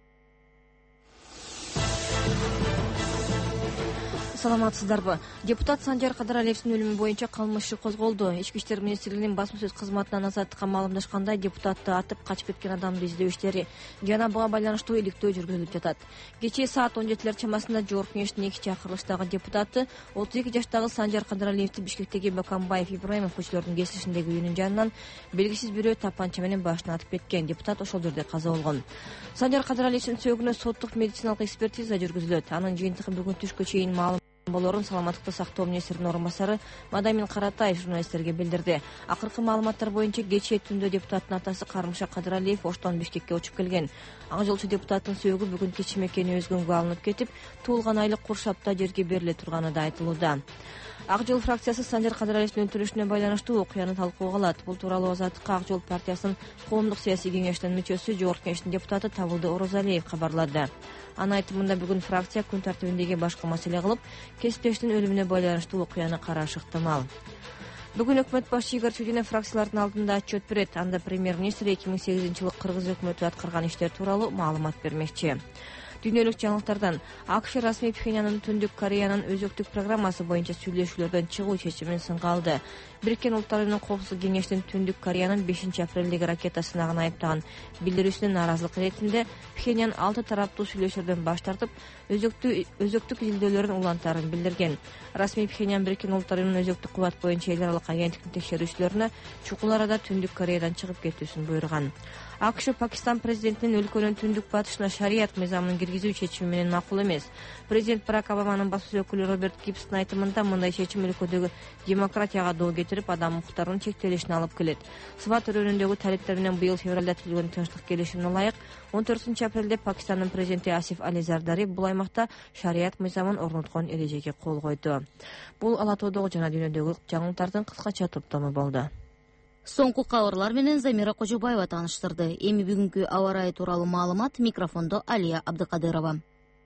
E: Саламатсыздарбы? Депутат Санжар Кадыралиевдин өлүмү боюнча кылмыш иши козголду. Ички иштер министрлигинин басма сөз кызматынан азаттыкка маалымдашкандай, депутатты атып качып кеткен адамды издөө иштери жана буга байланыштуу иликтөө жүргүзүлүп жатат. Кечээ саат он жетилер чамасында Жогорку Кеңештин эки чакырылыштагы депутаты отуз эки жаштагы Санжар Кадыралиевди Бишкектеги Бөкөнбаев Ибраимов көчөлөрүнүн кесилишиндеги үйүнүн жанынан белгисиз бирөө тапанча менен башына атып кеткен. Депутат ошол жерде каза болгон. Санжар Кадыралиевдин сөөгүнө соттук медициналык экспертиза жүргүзүлөт. Анын жыйынтыгы бүгүн түшкө чейин маалым болорун саламаттыкты сактоо министринин орун басары Мадамин Каратаев журналисттерге билдирди. Акыркы маалыматтар боюнча кечээ түндө депутаттын атасы Карымша Кадыралиев Оштон Бишкекке учуп келген. Ак жолчу депутаттын сөөгү бүгүн кечээ мекени өзгөнгө алынып кетип, туулган айлык Куршапта жерге бериле турганы да айтылууда. Ак жол фракциясы Санжар Кадыралиевдин өлтүрүшүнө байланыштуу окуяны талкууга алат. Бул тууралуу Азаттыкка Ак жол партиясынын коомдук саясий кеңешинин мүчөсү Жогорку Кеңештин депутаты Табылды Орозалиев кабарлады. Анын айтымында бүгүн фракция күн тартибиндеги башкы маселе кылып, кесиптештин өлүмүнө байланыштуу окуяны караш ыктымал. Бүгүн өкмөт башчы Игорь Чудинов фракциялардын алдында отчет берет. Анда премьер-министр эки миң сегизинчи жылы Кыргыз өкмөтү аткарган иштер тууралуу маалымат бермекчи. Дүйнөлүк жаңылыктардан АКШ расмий Пхеньяндын Түндүк Кореянын өзөктүк программасы боюнча сүйлөшүүлөрдөн чыгуу чечимин сынга алды. Бириккен Улуттар Уюмунун Коопсуздук кеңешинин Түндүк Кореянын бешинчи апрелдеги ракета сынагын айыптаган билдирүүсүнө нааразылык иретинде Пхеньян алты тараптуу сүйлөшүүлөрдөн баш тартып, өзөктүк изилдөөлөрүн улантаарын билдирген. Расмий Пхеньян Бириккен Улуттар Уюмунун өзөктүк кубат боюнча эл аралык агенттиктин текшерүүчүлөрүнө чукул арада Түндүк Кореядан чыгып кетүүсүн буйруган. АКШ Пакистан президентинин өлкөнүн түндүк батышына шарият мыйзамын киргизүү чечими менен макул эмес. Президент Барак Обаманын басма сөз өкүлү Роберт Гибстин айтымында мындай чечим өлкөдөгү демократияга доо кетирип, адам укуктарынын чектелишине алып келет. Сыбат өрөөнүндөгү талиптер менен быйыл февралда түзүлгөн тынчтык келишимине ылайык он төртүнчү апрелде Пакистандын президенти Асиф Али Зардари бул аймакта шарият мыйзамын орноткон эрежеге кол койду. Бул ала тоодогу жана дүйнөдөгү жаңылыктардын кыскача топтому болду.
A: Соңку кабарлар менен Замира Кожобаева тааныштырды. Эми бүгүнкү аба ырайы тууралуу маалымат, микрофондо Алия Абдыкадырова.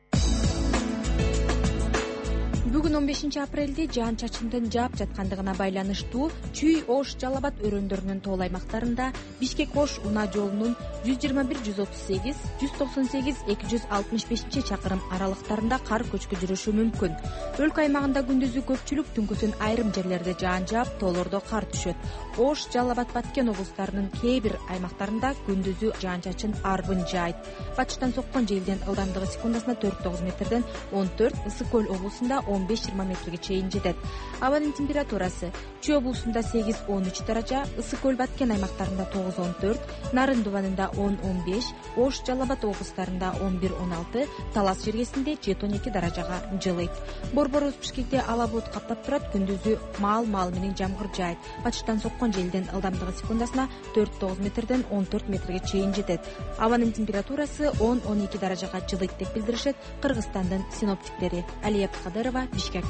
F: Бүгүн он бешинчи апрелде жаан-чачындын жаап жаткандыгына байланыштуу Чүй, Ош, Жалал Абад өрөөндөрүнүн тоол аймактарында Бишкек-Ош унаа жолунун жүз жыйырма бир жүз отуз сегиз, жүз токсон сегиз, эки жүз алтымыш бешинчи чакырым аралыктарында кар көчкү жүрүшү мүмкүн. Өлкө аймагында күндүзү көпчүлүк, түнкүсүн айрым жерлерде жаан жаап, тоолордо кар түшөт. Ош, Жалал Абад, Баткен облустарынын кээ бир аймактарында күндүзү жаан-чачын арбын жаайт. Батыштан соккон желдин ылдамдыгы секундасына төрт тогуз метрден он төрт, Ысык көл облусунда он он беш жыйырма метрге чейин жетет. Абанын температурасы Чүй облусунда сегиз он үч даража, Ысык көл Баткен аймактарында тогуз он төрт, Нарын Дубанында он он беш, Ош Жалал Абад облустарында он бир он алты, Талас жергесинде жети он эки даражага жылыйт. Борбор Бишкекте ала булут каптап турат, күндүзү маал-маал менен жамгыр жаайт. Батыштан соккон желдин ылдамдыгы секундасына төрт тогуз метрден он төрт метрге чейин жетет. Абанын температурасы он он эки даражага жылыйт деп билдиришет Кыргызстандын синоптиктери. Алия Кадырова, Бишкек.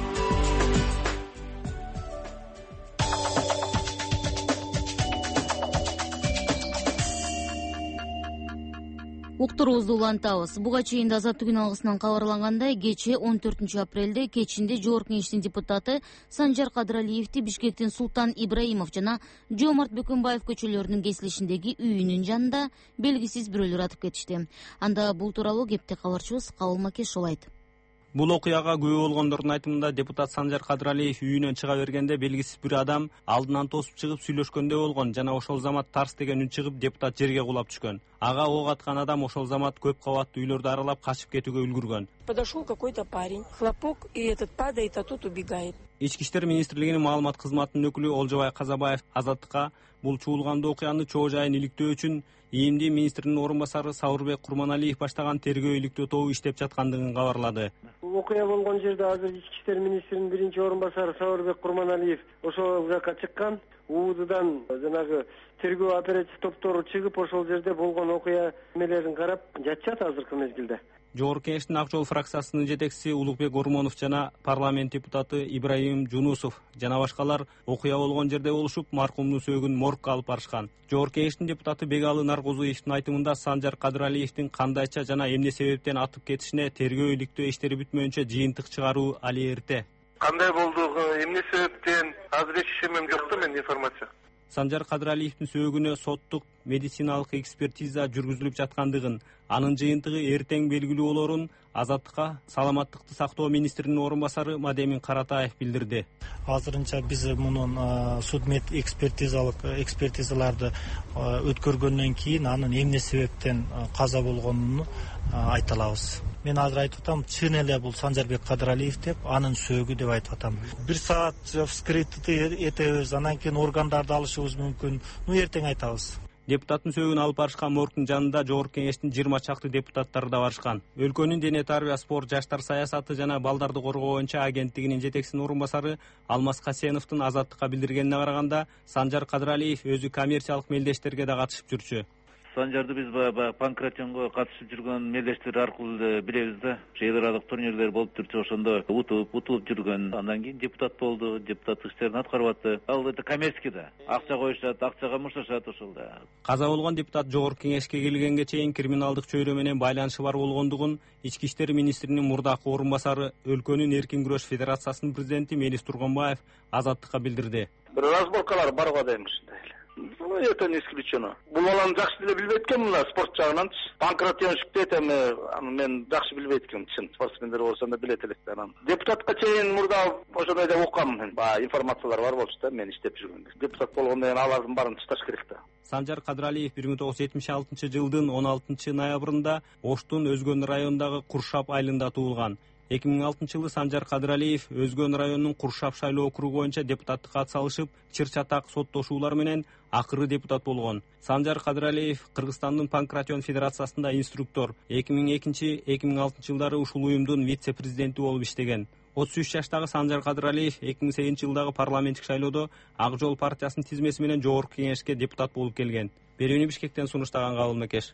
A: Уктуруубузду улантабыз. Буга чейин да Азаттык күн алгысынан кабарлангандай, кечээ он төртүнчү апрелде кечинде Жогорку Кеңештин депутаты Санжар Кадыралиевди Бишкектин Султан Ибраимов жана Жомарт Бөкөнбаев көчөлөрүнүн кесилишиндеги үйүнүн жанында белгисиз бирөөлөр атып кетишти. Анда бул тууралуу кепте кабарчыбыз Кабыл Макешов айтты.
D: Бул окуяга күбө болгондордун айтымында депутат Санжар Кадыралиев үйүнөн чыга бергенде белгисиз бир адам алдынан тосуп чыгып сүйлөшкөндөй болгон жана ошол замат тарс деген үн чыгып депутат жерге кулап түшкөн. Ага ок аткан адам ошол замат көп кабаттуу үйлөрдү аралап качып кетүүгө үлгүргөн.
O: Подошел какой-то парень, хлопок, и этот падает, а тот убегает.
D: Ички иштер министрлигинин маалымат кызматынын өкүлү Олжобай Казабаев Азаттыкка бул чуулгандуу окуяны чоо жайын иликтөө үчүн ИИМДи министринин орун басары Саурбек Курманалиев баштаган тергөө иликтөө тобу иштеп жаткандыгын кабарлады.
P: Окуя болгон жерде азыр ички иштер министринин биринчи орун басары Саурбек Курманалиев ошол жака чыккан. УУДдан жанагы тергөө оператив топтору чыгып ошол жерде болгон окуя эмелерин карап жатышат азыркы мезгилде.
D: Жогорку Кеңештин Ак жол фракциясынын жетекчиси Улукбек Ормонов жана парламент депутаты Ибраим Жунусов жана башкалар окуя болгон жерде болушуп, маркумдун сөөгүн моргко алып барышкан. Жогорку Кеңештин депутаты Бегалы Наркозуевдин айтымында Санжар Кадыралиевдин кандайча жана эмне себептен атып кетишине тергөө иликтөө иштери бүтмөйүнчө жыйынтык чыгаруу али эрте.
P: Кандай болду, эмне себептен азыр эч ишенем жок да мен информация.
D: Санжар Кадыралиевдин сөөгүнө соттук медициналык экспертиза жүргүзүлүп жаткандыгын, анын жыйынтыгы эртең белгилүү болорун Азаттыкка саламаттыкты сактоо министринин орун басары Мадемин Каратаев билдирди.
Q: Азырынча биз мунун судмед экспертизалык экспертизаларды өткөргөндөн кийин анын эмне себептен каза болгонун айта алабыз. Мен азыр айтып атам, чын эле бул Санжарбек Кадыралиев деп, анын сөөгү деп айтып атам. Бир саат вскрытый этебиз, анан кийин органдарды алышыбыз мүмкүн. Ну эртең айтабыз.
D: Депутаттын сөөгүн алып барышкан моргдун жанында Жогорку Кеңештин жыйырма чакты депутаттары да барышкан. Өлкөнүн дене тарбия, спорт, жаштар саясаты жана балдарды коргоо боюнча агенттигинин жетекчисинин орун басары Алмаз Касеновдун Азаттыкка билдиргенине караганда, Санжар Кадыралиев өзү коммерциялык мелдештерге да катышып жүрчү.
R: Санжарды биз баягы панкратионго катышып жүргөн мелдештер аркылуу билебиз да. Эл аралык турнирлер болуп турчу, ошондо утуп, утулуп жүргөн. Андан кийин депутат болду, депутаттык иштерин аткарып атты. Ал это коммерческий да. Акча коюшат, акчага мушташат ошолда.
D: Каза болгон депутат Жогорку Кеңешке келгенге чейин криминалдык чөйрө менен байланышы бар болгондугун Ички иштер министринин мурдакы орун басары, өлкөнүн эркин күрөш федерациясынын президенти Мелис Тургонбаев Азаттыкка билдирди.
C: Бир разборкалар бар го дейм ушундай эле. Ну, это не исключено. Бул баланы жакшы деле билбейт экенмин, мына спорт жагынан. Панкратион шиктет, эми мен жакшы билбейт экенмин, чын спортсмендер болсо да билет элек да. Депутатка чейин мурда ошондой деп окугам мен. Баягы информациялар бар болчу да, мен иштеп жүргөндө. Депутат болгондон кийин алардын баарын тышташ керек да.
D: Санжар Кадыралиев бир миң тогуз жүз жетимиш алтынчы жылдын он алтынчы ноябрында Оштун Өзгөн районундагы Куршап айылында туулган. эки миң алтынчы жылы Санжар Кадыралиев Өзгөн районунун Куршап шайлоо округу боюнча депутаттыкка ат салышып, чыр-чатак соттошуулар менен акыры депутат болгон. Санжар Кадыралиев Кыргызстандын Панкратион федерациясында инструктор, эки миң экинчи эки миң алтынчы жылдары ушул уюмдун вице-президенти болуп иштеген. отуз үч жаштагы Санжар Кадыралиев эки миң сегизинчи жылдагы парламенттик шайлоодо Ак жол партиясынын тизмеси менен Жогорку Кеңешке депутат болуп келген. Берүүнү Бишкектен сунуштаган Кабыл Макешов.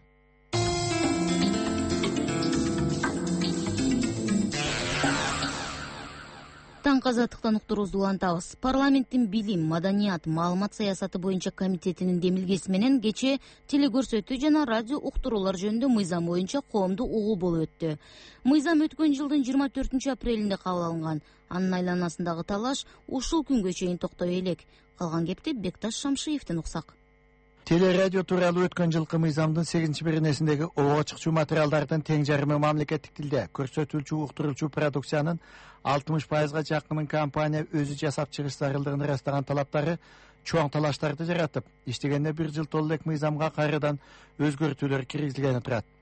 A: Таң Азаттыктан уктуруубузду улантабыз. Парламенттин билим, маданият, маалымат саясаты боюнча комитетинин демилгеси менен кечээ телекөрсөтүү жана радио уктуруулар жөнүндө мыйзам боюнча коомдук угул болуп өттү. Мыйзам өткөн жылдын жыйырма төртүнчү апрелинде кабыл алынган. Анын айланасындагы талаш ушул күнгө чейин токтой элек. Калган кепти Бекташ Шамшиевден уксак.
S: Телерадио тууралуу өткөн жылкы мыйзамдын сегизинчи беренесиндеги ого чыкчу материалдардын тең жарымы мамлекеттик тилде көрсөтүлчү уктуруучу продукциянын алтымыш пайызга жакынын компания өзү жасап чыгыш зарылдыгын ырастаган талаптары чоң талаштарды жаратып, иштегенде бир жыл толуу элек мыйзамга кайрадан өзгөртүүлөр киргизилгени турат.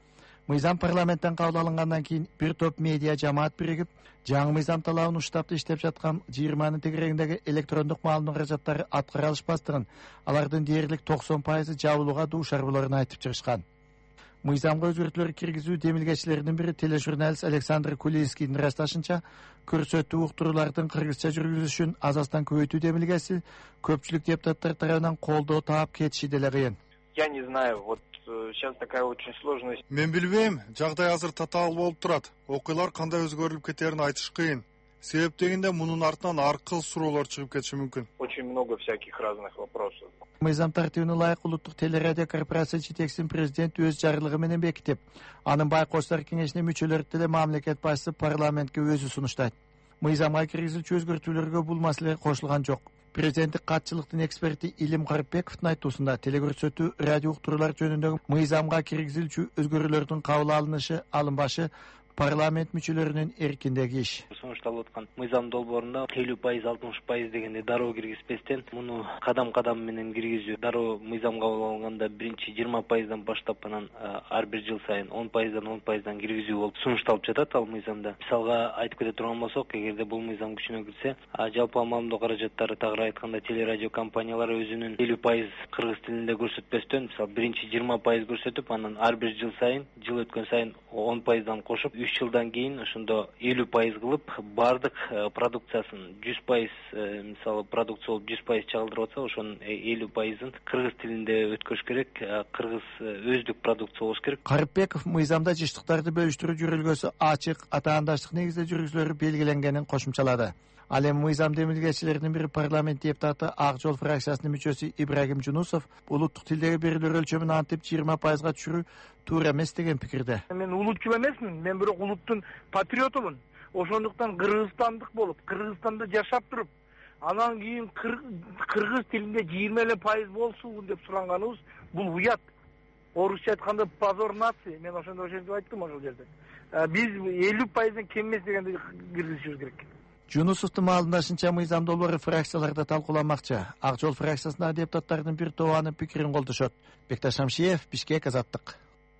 S: Мыйзам парламенттен кабыл алынгандан кийин бир топ медиа жамаат биригип, жаңы мыйзам талабын уштапты иштеп жаткан жыйырманын тегерегиндеги электрондук маалымат каражаттары аткара алышпастыгын, алардын дээрлик токсон пайызы жабылууга дуушар болоорун айтып чыгышкан. Мыйзамга өзгөртүүлөр киргизүү демилгечилеринин бири тележурналист Александр Кулинскийдин ырасташынча, көрсөтүү уктуруулардын кыргызча жүргүзүлүшүн азастан көбөйтүү демилгеси көпчүлүк депутаттар тарабынан колдоо таап кетиши деле кыйын.
T: Я не знаю, вот сейчас такая очень сложная.
U: Мен билбейм, жагдай азыр татаал болуп турат. Окуйлар кандай өзгөрүлүп кетерин айтыш кыйын. Себеп дегенде мунун артынан ар кыл суроолор чыгып кетиши мүмкүн.
T: Очень много всяких разных вопросов.
S: Мыйзам тартибине ылайык улуттук телерадио корпорация жетекчисин президент өз жарлыгы менен бекитип, анын байкоштор кеңешине мүчөлөрү деле мамлекет башчысы парламентке өзү сунуштайт. Мыйзамга киргизилчү өзгөртүүлөргө бул маселе кошулган жок. Президенттик катчылыктын эксперти Илим Карипбековдун айтуусунда телекөрсөтүү радио уктуруулар жөнүндөгү мыйзамга киргизилчү өзгөрүүлөрдүн кабыл алынышы, алынбашы парламент мүчөлөрүнүн эркиндеги иш.
V: Сунушталып аткан мыйзам долбоорунда элүү пайыз, алтымыш пайыз дегенде дароо киргизбестен, муну кадам-кадам менен киргизүү. Дароо мыйзамга кабыл алганда биринчи жыйырма пайыздан баштап анан ар бир жыл сайын он пайыздан он пайыздан киргизүү болуп сунушталып жатат ал мыйзамда. Мисалга айтып кете турган болсок, эгерде бул мыйзам күчүнө кирсе, жалпы маалымдоо каражаттары, тагыраак айтканда телерадио компаниялары өзүнүн элүү пайыз кыргыз тилинде көрсөтпөстөн, мисалы биринчи жыйырма пайыз көрсөтүп, анан ар бир жыл сайын, жыл өткөн сайын он пайыздан кошуп, үч жылдан кийин ошондо элүү пайыз кылып, бардык продукциясын жүз пайыз, мисалы продукция болуп жүз пайыз чагылдырып атса, ошонун элүү пайызын кыргыз тилинде өткөрүш керек, кыргыз өздүк продукция болуш керек.
S: Карипбеков мыйзамда жыштыктарды бөлүштүрүү жүрүлгөсү ачык, атаандаштык негизде жүргүзүлөрү белгиленгенин кошумчалады. Ал эми мыйзам демилгечилеринин бири парламент депутаты Ак Жол фракциясынын мүчөсү Ибрагим Жунусов улуттук тилдеги берүүлөр өлчөмүн антип жыйырма пайызга түшүрүү туура эмес деген пикирде.
W: Мен улутчу эмесмин, мен бирок улуттун патриотумун. Ошондуктан кыргызстандык болуп, Кыргызстанда жашап туруп, анан кийин кыргыз тилинде жыйырма эле пайыз болсун деп суранганыбыз бул уят. Орусча айтканда позор нации. Мен ошондо ошентип айттым ошол жерде. Биз элүү пайыздан кем эмес дегенди киргизишибиз керек.
S: Жунусовдун маалымдашынча мыйзам долбоору фракцияларда талкууланмакчы. Ак Жол фракциясындагы депутаттардын бир тобу анын пикирин колдошот. Бекташ Шамшиев, Бишкек, Азаттык.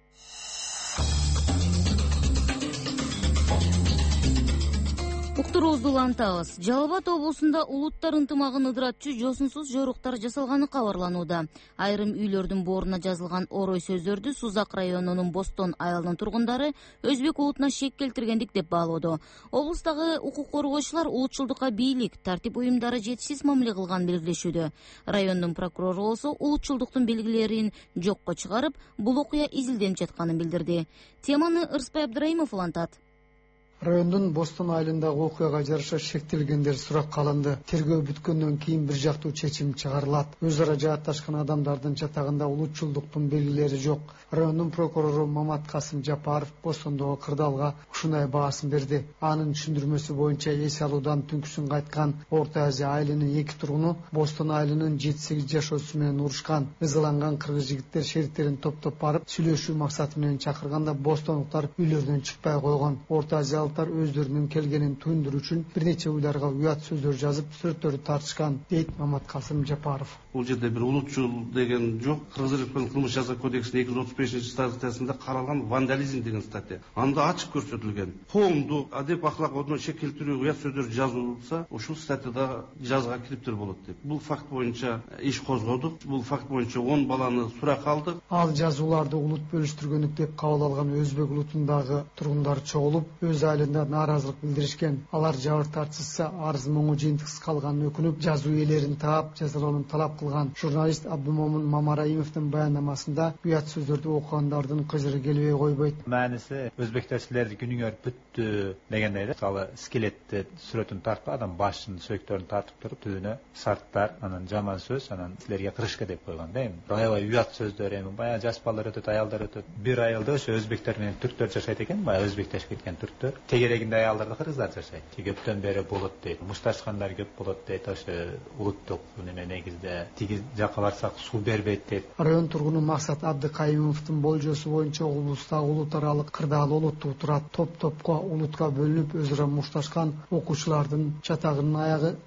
A: Уктуруубузду улантабыз. Жалал Абад облусунда улуттар ынтымагын ыдыратчу жосунсуз жоруктар жасалганы кабарланууда. Айрым үйлөрдүн бооруна жазылган орой сөздөрдү Сузак районунун Бостон айылынын тургундары өзбек улутуна шек келтиргендик деп баалоодо. Облустагы укук коргоочулар улутчулдукка бийлик, тартип уюмдары жетишсиз мамиле кылган белгилешүүдө. Райондун прокурору болсо улутчулдуктун белгилерин жокко чыгарып, бул окуя изилденип жатканын билдирди. Теманы Ырысбай Абдыраимов улантат.
X: Райондун Бостон айылындагы окуяга жараша шектелгендер суракка алынды. Тергөө бүткөндөн кийин бир жактуу чечим чыгарылат. Өз ара жаатташкан адамдардын чатагында улутчулдуктун белгилери жок. Райондун прокурору Мамат Касым Жапаров Бостондогу кырдаалга ушундай баасын берди. Анын түшүндүрмөсү боюнча эс алуудан түнкүсүн кайткан Орто Азия айылынын эки тургуну Бостон айылынын жети сегиз жашоочусу менен урушкан. Ызаланган кыргыз жигиттер шериктерин топтоп барып сүйлөшүү максаты менен чакырганда бостондуктар үйлөрүнөн чыкпай койгон. Орто Азия өздөрүнүн келгенин туюндуруу үчүн бир нече уйларга уят сөздөр жазып, сүрөттөрдү тартышкан, дейт Мамат Касым Жапаров.
Y: Бул жерде бир улутчул деген жок. Кыргыз Республикасынын кылмыш жаза кодексинин эки жүз отуз бешинчи статьясында каралган вандализм деген статья. Анда ачык көрсөтүлгөн. Коомду адеп акылакка шек келтирүү, уят сөздөр жазылса, ушул статьяда жазга кириптир болот деп. Бул факт боюнча иш козгодук. Бул факт боюнча он баланы суракка алдык.
X: Ал жазууларды улут бөлүштүргөнүк деп кабыл алган өзбек улутундагы тургундар чогулуп, өз айылында нааразылык билдиришкен. Алар жабыр тартышса, арыз моңу жыйынтыксыз калганын өкүнүп, жазуу ээлерин таап, жазалоону талап кылган. Журналист Абдумомун Мамараимовдун баяндамасында уят сөздөрдү окугандардын кыжыры келбей койбойт.
Z: Мааниси өзбектер силерди күнүңөр бүттү дегендей, мисалы скелетти сүрөтүн тартып, адам башын, сөөктөрүн тартып туруп, түбүнө сарттар, анан жаман сөз, анан силерге кырышка деп койгон да эми. Аябай уят сөздөр эми, баягы жаш балдар өтөт, аялдар өтөт. Бир айылда ошо өзбектер менен түрктөр жашайт экен, баягы өзбектешип кеткен түрктөр. Тегерегинде аялдарда кыргыздар жашайт. Көптөн бери болот дейт. Мушташкандар көп болот дейт. Ошо улуттук неме негизде тиги жакка барсак суу бербейт дейт.
X: Район тургуну Максат Абдыкайымовдун болжосу боюнча облустагы улут аралык кырдаал улуттуу турат. Топ-топко улутка бөлүнүп, өз ара мушташкан окуучулардын чатагынын аягы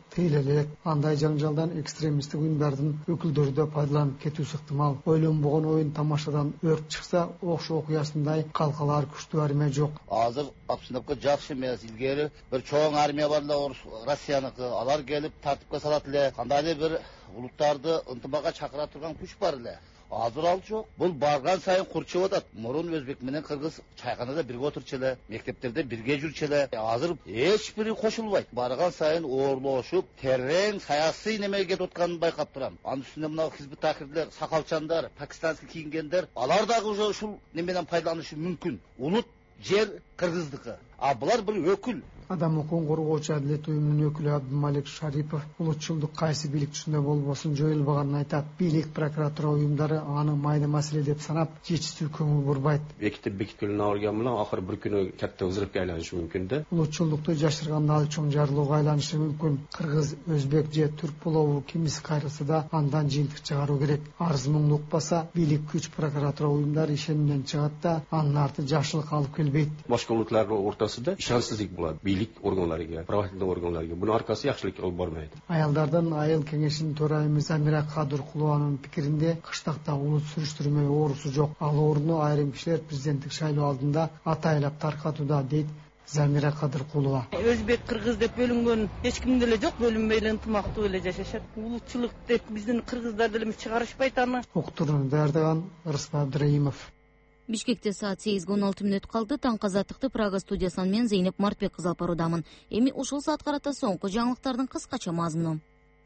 X: тыйыла элек. Андай жаңжалдан экстремисттик уюмдардын өкүлдөрү да пайдаланып кетүүсү ыктымал. Ойлонбогон оюн тамашадан өрт чыкса, окшо окуясындай калкалар күчтүү армия жок.
B: Азыр обстановка жакшы эмес. Илгери бир чоң армия бар эле, Россияныкы. Алар келип тартипке салат эле. Кандайдыр бир улуттарды ынтымакка чакыра турган күч бар эле. Азыр ал жок. Бул барган сайын курчуп атат. Мурун Өзбек менен Кыргыз чайканада бирге отурчу эле, мектептерде бирге жүрчү эле. Азыр эч бири кошулбайт. Барган сайын оорлошуп, терең саясий немеге кетип атканын байкап турам. Анын үстүнө мына Хизбут Тахирлер, сакалчандар, пакистанский кийингендер, алар дагы уже ушул неменен пайдаланышы мүмкүн. Улут жер Кыргыздыкы. А булар бир өкүл.
X: Адам укугун коргоочу Адилет уюмунун өкүлү Абдымалик Шарипов улутчулдук кайсы бийлик түшүндө болбосун жоюлбаганын айтат. Бийлик прокуратура уюмдары аны майда маселе деп санап, жетиштүү көңүл бурбайт.
G: Бекитип бекиткилин алган менен акыры бир күнү катта взрывга айланышы мүмкүн да.
X: Улутчулдукту жашырган ал чоң жарылууга айланышы мүмкүн. Кыргыз, өзбек же түрк болобу кимиси кайрылса да андан жыйынтык чыгаруу керек. Арыз муңду укпаса, бийлик күч прокуратура уюмдары ишенимден чыгат да анын арты жакшылык алып келбейт.
G: Башка улуттар ортосунда ишенчсиздик болот. Органларга, правоохранительный органларга. Bunun arkası yaxşılık ol barmaydı.
X: Ayallardan Ayıl Kengешинин төрайымы Замира Кадыркулованын пикиринде кыштакта улут сүрүштүрмө оорусу жок. Ал орунду айрым кишилер президенттик шайлоо алдында атайлап таркатууда, дейт Замира Кадыркулова.
H: Өзбек, Кыргыз деп бөлүнгөн эч ким деле жок, бөлүнбөй эле ынтымактуу эле жашашат. Улутчулук деп биздин кыргыздар деле чыгарышпайт аны. Уктурууну
X: даярдаган Рыспа Абдраимов.
A: Бишкекте саат сегизге он алты мүнөт калды. Таң казаттыкты Прага студиясынан мен Зейнеп Мартбек кызы алып баруудамын. Эми ушул саат карата соңку жаңылыктардын кыскача мазмуну.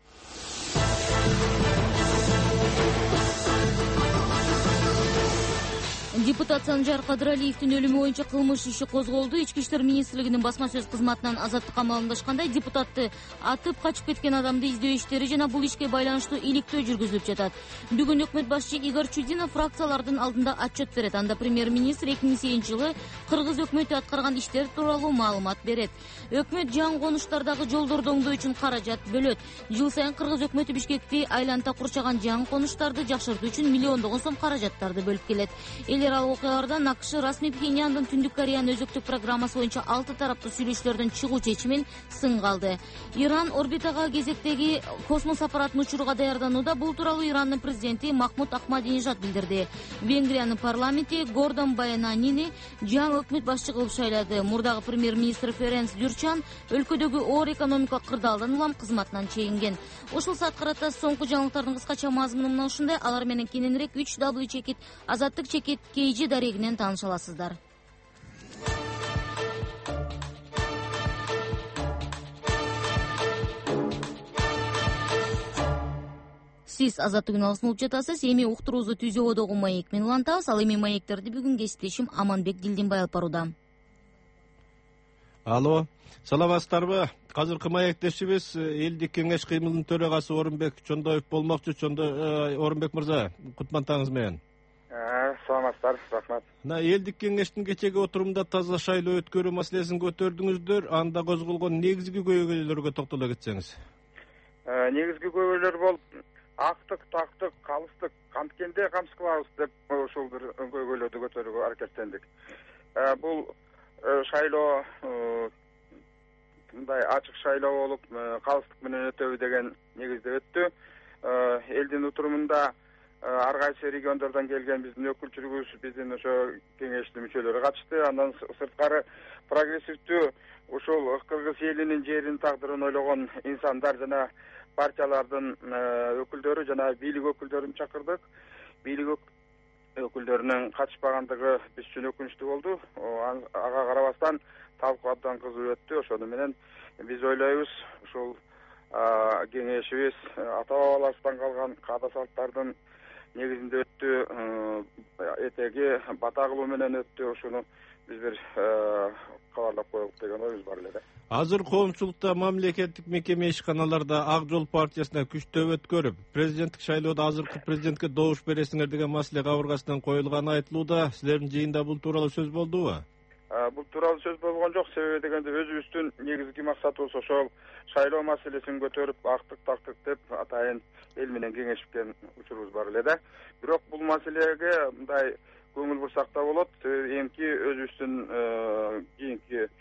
A: Депутат Санжар Кадыралиевдин өлүмү боюнча кылмыш иши козголду. Ички иштер министрлигинин басма сөз кызматынан азаттыкка маалымдашкандай, депутатты атып качып кеткен адамды издөө иштери жана бул ишке байланыштуу иликтөө жүргүзүлүп жатат. Бүгүн өкмөт башчы Игорь Чудинов фракциялардын алдында отчет берет. Анда премьер-министр эки миң сегизинчи жылы Кыргыз өкмөтү аткарган иштер тууралуу маалымат берет. Өкмөт жаңы конуштардагы жолдорду оңдоо үчүн каражат бөлөт. Жыл сайын Кыргыз өкмөтү Бишкекти айланта курчаган жаңы конуштарды жакшыртуу үчүн миллиондогон сом каражаттарды бөлүп келет. Ал окуялардан АКШ расмий Пхеньяндын Түндүк Кореянын өзөктүк программасы боюнча алты тараптуу сүйлөшүүлөрдөн чыгуу чечимин сынга алды. Иран орбитага кезектеги космос аппаратын учурууга даярданууда. Бул тууралуу Ирандын президенти Махмуд Ахмадинежад билдирди. Венгриянын парламенти Гордон Баянанини жаңы өкмөт башчы кылып шайлады. Мурдагы премьер-министр Ференц Дюрчан өлкөдөгү оор экономикалык кырдаалдан улам кызматынан чегинген. Ушул саат карата соңку жаңылыктардын кыскача мазмуну мына ушундай. Алар менен кененирээк үч дабл ю чекит азаттык чекит Кейжи дарегинен тааныша аласыздар. Сиз азаттык үн алысын угуп жатасыз. Эми уктуруубузду Түзө Одогу маек менен улантабыз. Ал эми маектерди бүгүн кесиптешим Аманбек Дилдинбай алып барууда.
I: Алло, саламатсыздарбы? Азыркы маектешибиз элдик кеңеш кыймылынын төрагасы Орунбек Чондоев болмокчу. Чондо Орунбек мырза, кутмандтарыңыз менен.
T: Саламатсыздар, рахмат.
I: Мына элдик кеңештин кечеги отурумда таза шайлоо өткөрүү маселесин көтөрдүңүздөр. Анда козголгон негизги көйгөйлөргө токтоло кетсеңиз.
T: Негизги көйгөйлөр болуп актык, тактык, калыстык, канткенде камсыз кылабыз деп ошол бир көйгөйлөрдү көтөрүүгө аракеттендик. Бул шайлоо мындай ачык шайлоо болуп, калыстык менен өтөбү деген негизде өттү. Элдин отурумунда ар кайсы региондордон келген биздин өкүлчүлүгүбүз, биздин ошо кеңештин мүчөлөрү катышты. Андан сырткары прогрессивдүү ушул Кыргыз элинин жерин тагдырын ойлогон инсандар жана партиялардын өкүлдөрү жана бийлик өкүлдөрүн чакырдык. Бийлик өкүлдөрүнүн катышпагандыгы биз үчүн өкүнүчтүү болду. Ага карабастан талкуу абдан кызуу өттү. Ошону менен биз ойлойбуз, ушул кеңешибиз ата бабаларыбыздан калган каада салттардын негизинде өттү, этеги бата кылуу менен өттү. Ошону биз бир кабарлап коелук деген оюбуз бар эле да.
I: Азыр коомчулукта мамлекеттик мекеме ишканаларда Ак Жол партиясына күчтөө өткөрүп, президенттик шайлоодо азыркы президентке добуш бересиңер деген маселе кабыргасынан коюлганы айтылууда. Силердин жыйында бул тууралуу сөз болдубу?
T: Бул тууралуу сөз болгон жок. Себеби дегенде өзүбүздүн негизги максатыбыз ошол шайлоо маселесин көтөрүп, актык тактык деп атайын эл менен кеңешкен учурубуз бар эле да. Бирок бул маселеге мындай көңүл бурсак да болот. Себеби эмки өзүбүздүн кийинки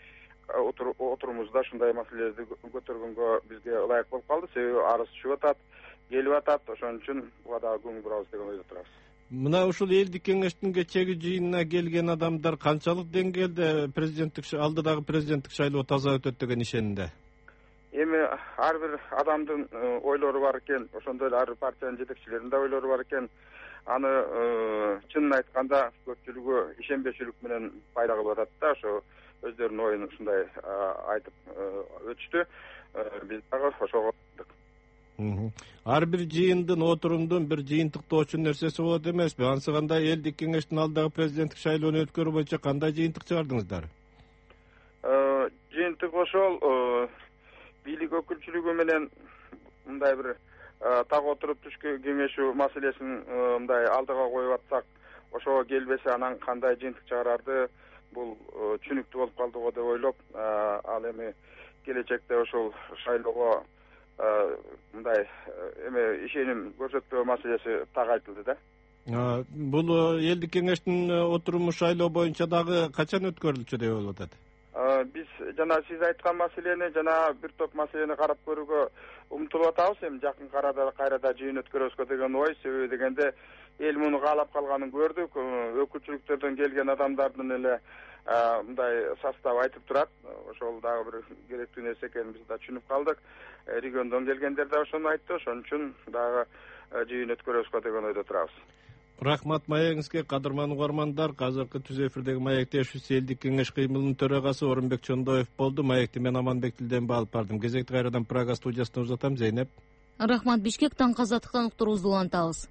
T: отурумузда ушундай маселелерди көтөргөнгө бизге ылайык болуп калды. Себеби арыз түшүп атат, келип атат. Ошон үчүн буга дагы көңүл бурабыз деген ойдо турабыз.
I: Мына ушул элдик кеңештин кечеги жыйынына келген адамдар канчалык деңгээлде президенттик алдыдагы президенттик шайлоо таза өтөт деген ишенде?
T: Эми ар бир адамдын ойлору бар экен, ошондой эле ар бир партиянын жетекчилеринин да ойлору бар экен. Аны чынын айтканда көпчүлүгү ишенбечүлүк менен пайда кылып атат да, ошо өздөрүнүн оюн ушундай айтып өтүштү. Биз дагы ошого
I: ар бир жыйындын отурумдун бир жыйынтыктоочу нерсеси болот эмеспи? Ансы кандай элдик кеңештин алдагы президенттик шайлоону өткөрүү боюнча кандай жыйынтык чыгардыңыздар?
T: Жыйынтык ошол бийлик өкүлчүлүгү менен мындай бир так отуруп түшкө кеңешүү маселесин мындай алдыга коюп атсак, ошого келбесе анан кандай жыйынтык чыгарарды бул түшүнүктүү болуп калды го деп ойлоп, ал эми келечекте ошол шайлоого мындай эме ишеним көрсөтпөө маселеси так айтылды да.
I: Бул элдик кеңештин отуруму шайлоо боюнча дагы качан өткөрүлчү деп ойлоп атат?
T: Биз жана сиз айткан маселени жана бир топ маселени карап көрүүгө умтулуп атабыз. Эми жакын арада кайрада жыйын өткөрөбүзгө деген ой. Себеби дегенде эл муну каалап калганын көрдүк. Өкүлчүлүктөрдөн келген адамдардын эле мындай состав айтып турат. Ошол дагы бир керектүү нерсе экенин биз да түшүнүп калдык. Региондон келгендер да ошону айтты. Ошон үчүн дагы жыйын өткөрөбүзгө деген ойдо турабыз.
I: Рахмат маегиңизге, кадырман угармандар. Азыркы түз эфирдеги маектешүүсү элдик кеңеш кыймылынын төрагасы Орунбек Чондоев болду. Маекти мен Аманбек Тилденбе алып бардым. Кезекти кайрадан Прага студиясына узатам. Зейнеп.
A: Рахмат. Бишкек таңкы азаттыктан уктуруубузду улантабыз.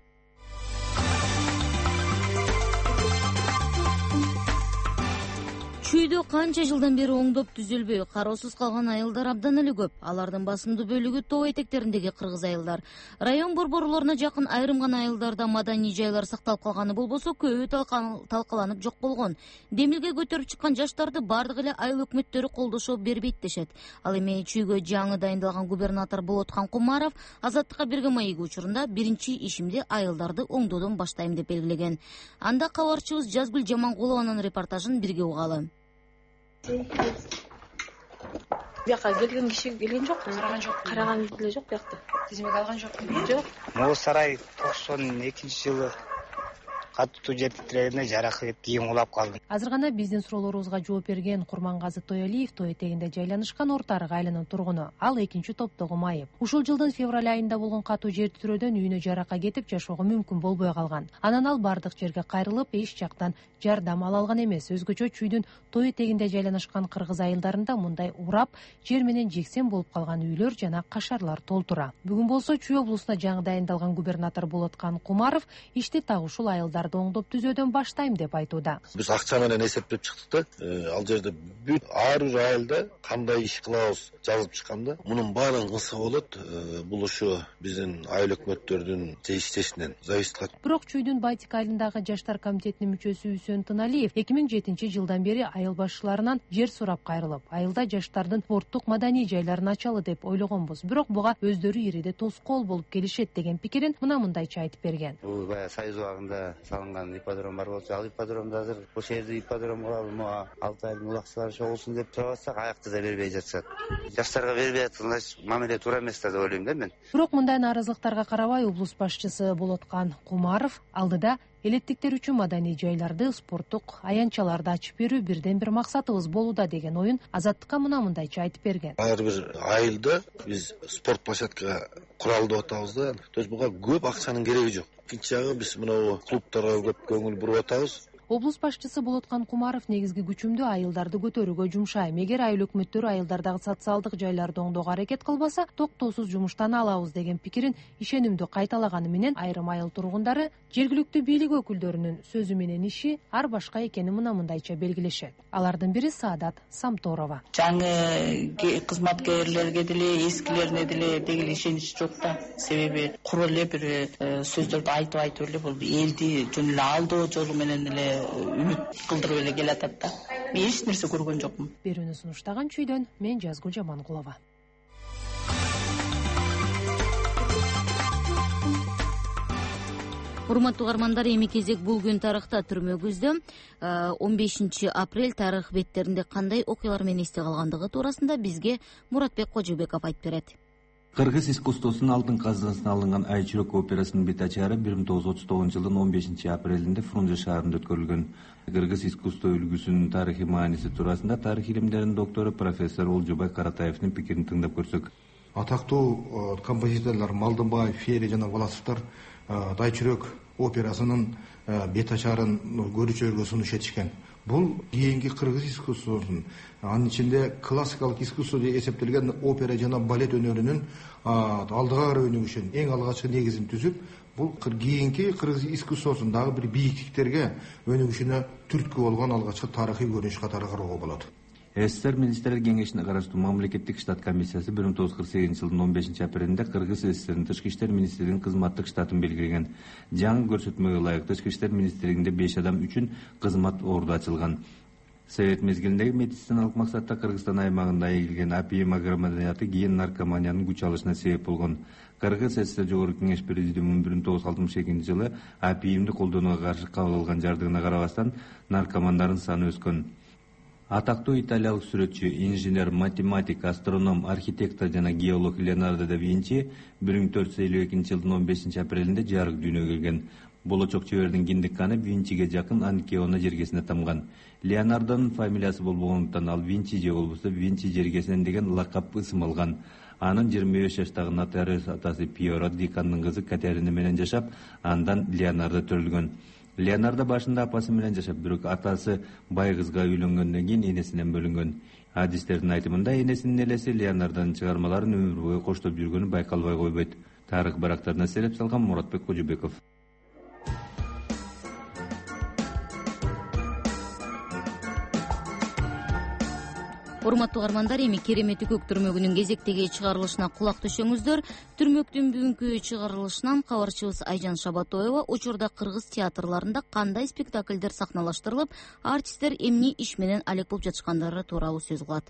A: Чүйдө канча жылдан бери оңдоп түзүлбөй, кароосуз калган айылдар абдан эле көп. Алардын басымдуу бөлүгү тоо этектериндеги кыргыз айылдар. Район борборлоруна жакын айрым гана айылдарда маданий жайлар сакталып калганы болбосо, көбү талкаланып жок болгон. Демилге көтөрүп чыккан жаштарды бардык эле айыл өкмөттөрү колдошо бербейт дешет. Ал эми чүйгө жаңы дайындалган губернатор Болоткан Кумаров Азаттыкка берген маеги учурунда биринчи ишимди айылдарды оңдоодон баштайм деп белгилеген. Анда кабарчыбыз Жазгүл Жамангулованын репортажын бирге угалы.
E: Бияка келген киши келген жок, караган жок, караган деле жок биякта. Тизмеге алган жок. Жок.
J: Могу сарай токсон экинчи жылы катуу жер титирегенде жаракат кийин улап калды.
K: Азыр гана биздин суроолорубузга жооп берген Курмангазы Тоялиев тоо этегинде жайланышкан Орто Арык айылынын тургуну. Ал экинчи топтогу майып. Ушул жылдын февраль айында болгон катуу жер титирөөдөн үйүнө жарака кетип жашоого мүмкүн болбой калган. Анан ал бардык жерге кайрылып, эч жактан жардам ала алган эмес. Өзгөчө чүйдүн тоо этегинде жайланышкан кыргыз айылдарында мындай урап, жер менен жексен болуп калган үйлөр жана кашарлар толтура. Бүгүн болсо Чүй облусуна жаңы дайындалган губернатор Болоткан Кумаров ишти так ушул айылдарды оңдоп түзөөдөн баштайм деп айтууда.
L: Биз акча менен эсептеп чыктык да, ал жерде бүт ар бир айылда кандай иш кылабыз жазып чыкканда, мунун баарын кылса болот. Бул ушу биздин айыл өкмөттөрдүн иштешинен зависит кылат.
K: Бирок Чүйдүн Байтик айылындагы жаштар комитетинин мүчөсү Үсөн Тыналиев эки миң жетинчи жылдан бери айыл башчыларынан жер сурап кайрылып, айылда жаштардын спорттук маданий жайларын ачалы деп ойлогонбуз. Бирок буга өздөрү ириде тоскоол болуп келишет деген пикирин мына мындайча айтып берген.
J: Бул баягы Союз убагында салынган ипподром бар болчу, ал ипподромду азыр ошол жерди ипподром кылабы, алты айдын улакчылары чогулсун деп сурап атсак, аякты да бербей жатышат. Жаштарга бербей аткан мамиле туура эмес да деп ойлойм да мен.
K: Бирок мындай нааразылыктарга карабай облус башчысы Болоткан Кумаров алдыда элеттиктер үчүн маданий жайларды, спорттук аянтчаларды ачып берүү бирден бир максатыбыз болууда деген оюн Азаттыкка мына мындайча айтып берген.
L: Ар бир айылда биз спорт площадка куралы деп атабыз да. То есть буга көп акчанын кереги жок. Экинчи жагы биз мына клубтарга көп көңүл буруп атабыз.
K: Облус башчысы Болоткан Кумаров негизги күчүмдү айылдарды көтөрүүгө жумшайм. Эгер айыл өкмөттөрү айылдардагы социалдык жайларды оңдоого аракет кылбаса, токтоосуз жумуштан алабыз деген пикирин ишенимдүү кайталаганы менен айрым айыл тургундары жергиликтүү бийлик өкүлдөрүнүн сөзү менен иши ар башка экенин мына мындайча белгилешет. Алардын бири Саадат Самторова.
M: Жаңы кызматкерлерге деле, эскилерине деле деген ишенич жок да. Себеби кур эле бир сөздөрдү айтып айтып эле бул элди жөн эле алдоо жолу менен эле үмүт кылдырып эле келатат да. Мен эч нерсе көргөн жокмун.
K: Берүүнү сунуштаган Чүйдөн мен Жазгүл Жамангулова.
A: урматтуу угармандар, эми кезек бул күн тарыхта түрмөгүздө. он бешинчи апрель тарых беттеринде кандай окуялар менен эсте калгандыгы туурасында бизге Муратбек Кожобеков айтып берет.
F: Кыргыз искусствосунун алтын казынасына алынган Айчүрөк операсынын бет ачары бир миң тогуз жүз отуз тогузунчу жылдын он бешинчи апрелинде Фрунзе шаарында өткөрүлгөн. Кыргыз искусство үлгүсүнүн тарыхый мааниси туурасында тарых илимдеринин доктору профессор Олжобай Каратаевдин пикирин тыңдап көрсөк.
N: Атактуу композиторлор Малдынбаев, Фери жана Власовдор Айчүрөк операсынын бет ачарын көрүүчүлөргө сунуш этишкен. Бул кийинки кыргыз искусствосунун, анын ичинде классикалык искусство деп эсептелген опера жана балет өнөрүнүн алдыга карай өнүгүшүн эң алгачкы негизин түзүп, бул кийинки кыргыз искусствосунун дагы бир бийиктиктерге өнүгүшүнө түрткү болгон алгачкы тарыхый көрүнүш катары кароого болот.
F: СССР Министрлер кеңешине караштуу мамлекеттик штат комиссиясы бир миң тогуз жүз кырк сегизинчи жылдын он бешинчи апрелинде Кыргыз СССРдин Тышкы иштер министрлигинин кызматтык штатын белгилеген. Жаңы көрсөтмөгө ылайык Тышкы иштер министрлигинде беш адам үчүн кызмат орду ачылган. Совет мезгилиндеги медициналык максатта Кыргызстан аймагында эгилген опиум агромаданияты кийин наркоманиянын күч алышына себеп болгон. Кыргыз СССР Жогорку Кеңеш президиумунун бир миң тогуз жүз алтымыш экинчи жылы опиумду колдонууга каршы кабыл алган жардыгына карабастан наркомандардын саны өскөн. Атактуу италиялык сүрөтчү, инженер, математик, астроном, архитектор жана геолог Леонардо да Винчи бир миң төрт жүз элүү экинчи жылдын он бешинчи апрелинде жарык дүйнөгө келген. Болочок чебердин киндик каны Винчиге жакын Анкеона жергесине тамган. Леонардонун фамилиясы болбогондуктан ал Винчи же болбосо Винчи жергесинен деген лакап ысым алган. Анын жыйырма беш жаштагы нотариус атасы Пьеро Диканын кызы Катерина менен жашап, андан Леонардо төрөлгөн. Леонардо башында апасы менен жашап, бирок атасы бай кызга үйлөнгөндөн кийин энесинен бөлүнгөн. Адистердин айтымында энесинин элеси Леонардонун чыгармаларын өмүр бою коштоп жүргөнү байкалбай койбойт. Тарых барактарына сереп салган Муратбек Кожобеков.
A: Урматтуу угармандар, эми Керемети көк түрмөгүнүн кезектеги чыгарылышына кулак түшөңүздөр. Түрмөктүн бүгүнкү чыгарылышынан кабарчыбыз Айжан Шабатоева учурда кыргыз театрларында кандай спектакльдер сахналаштырылып, артисттер эмне иш менен алек болуп жатышкандары тууралуу сөз кылат.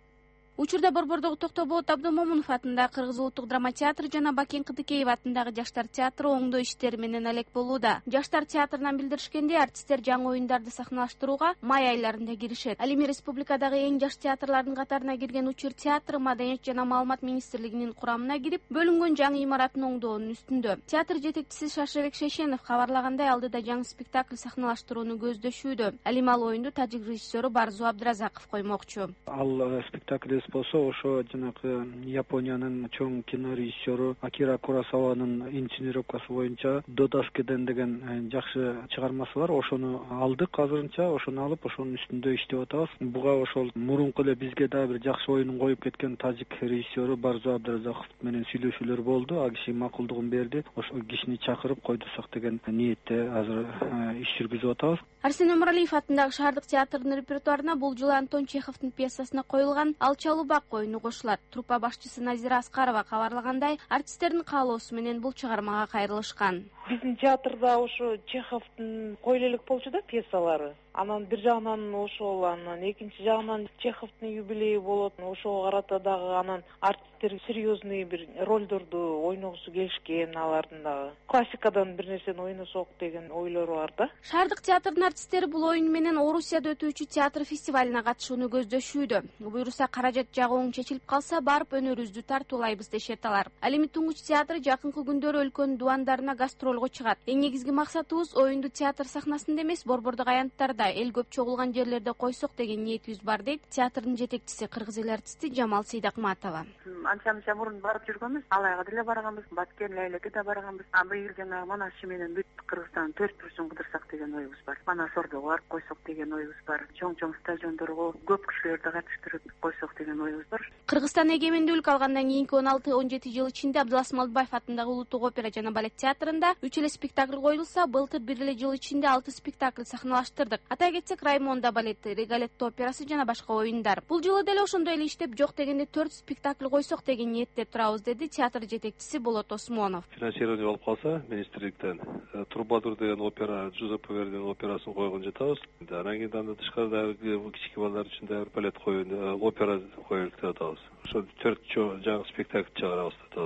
A: Учурда Борбордогу Токтоболот Абдымомунов атындагы Кыргыз улуттук драма театры жана Бакен Кыдыкеева атындагы Жаштар театры оңдоо иштери менен алек болууда. Жаштар театрынан билдиришкендей, артисттер жаңы оюндарды сахналаштырууга май айларында киришет. Ал эми республикадагы эң жаш театрлардын катарына кирген Учур театры Маданият жана маалымат министрлигинин курамына кирип, бөлүнгөн жаңы имараттын оңдоонун үстүндө. Театр жетекчиси Шашыбек Шешенов кабарлагандай, алдыда жаңы спектакль сахналаштырууну көздөшүүдө. Ал эми ал оюнду тажик режиссеру Барзу Абдыразаков коймокчу.
O: Ал спектакль болсо ошо жанагы Япониянын чоң кинорежиссеру Акира Куросаванын инсценировкасы боюнча Додаскеден деген жакшы чыгармасы бар. Ошону алдык азырынча, ошону алып, ошонун үстүндө иштеп атабыз. Буга ошол мурунку эле бизге дагы бир жакшы оюнун коюп кеткен тажик режиссеру Барзу Абдыразаков менен сүйлөшүүлөр болду. А киши макулдугун берди. Ошол кишини чакырып койдусак деген ниетте азыр иш жүргүзүп атабыз.
A: Арсен Өмүралиев атындагы Шаардык театрынын репертуарына бул жылы Антон Чеховдун пьесасына коюлган Алчалуу бак оюну кошулат. Труппа башчысы Назира Аскарова кабарлагандай, артисттердин каалоосу менен бул чыгармага кайрылышкан.
P: Биздин театрда ошо Чеховдун койуло элек болчу да пьесалары. Анан бир жагынан ошол, анан экинчи жагынан Чеховдун юбилейи болот. Ошого карата дагы анан артисттер серьезный бир ролдорду ойногусу келишкен, алардын дагы классикадан бир нерсени ойносок деген ойлору бар да.
A: Шаардык театрдын артисттери бул оюн менен Орусияда өтүүчү театр фестивалына катышууну көздөшүүдө. Буюрса каражат жагы оң чечилип калса, барып өнөрүбүздү тартуулайбыз дешет алар. Ал эми Туңгуч театры жакынкы күндөрү өлкөнүн дубандарына гастролго чыгат. Эң негизги максатыбыз оюнду театр сахнасында эмес, борбордук аянттарда, эл көп чогулган жерлерде койсок деген ниетибиз бар, дейт театрдын жетекчиси, кыргыз эл артисти Жамал Сейдакматова.
Q: Анча-мынча мурун барып жүргөнбүз, Алайга деле барганбыз, Баткен, Лейлеке да барганбыз. А быйыл жана Манасчы менен бүт Кыргызстандын төрт бүрүшүн кыдырсак деген оюбуз бар. Манас Ордого барып койсок деген оюбуз бар. Чоң-чоң стадиондорго көп кишилерди катыштырып койсок деген оюбуз бар.
A: Кыргызстан эгемендүүлүк алгандан кийинки он алты он жети жыл ичинде Абдулас Малдыбаев атындагы Улуттук опера жана балет театрында үч эле спектакль коюлса, былтыр бир эле жыл ичинде алты спектакль сахналаштырдык. Атай кетсек, Раймонда балети, Регалетто операсы жана башка оюндар. Бул жылы деле ошондой эле иштеп, жок дегенде төрт спектакль койсок деген ниетте турабыз, деди театр жетекчиси Болот Осмонов.
R: Финансирование болуп калса, министрликтен Трубадур деген опера, Джузеппе Вердинин операсын койгон жатабыз. Анан кийин анда тышкарыда кичике балдар үчүн да балет коюн, опера коюлуп жатабыз. Ошо төрт жаңы спектакль чыгарабыз жатабыз.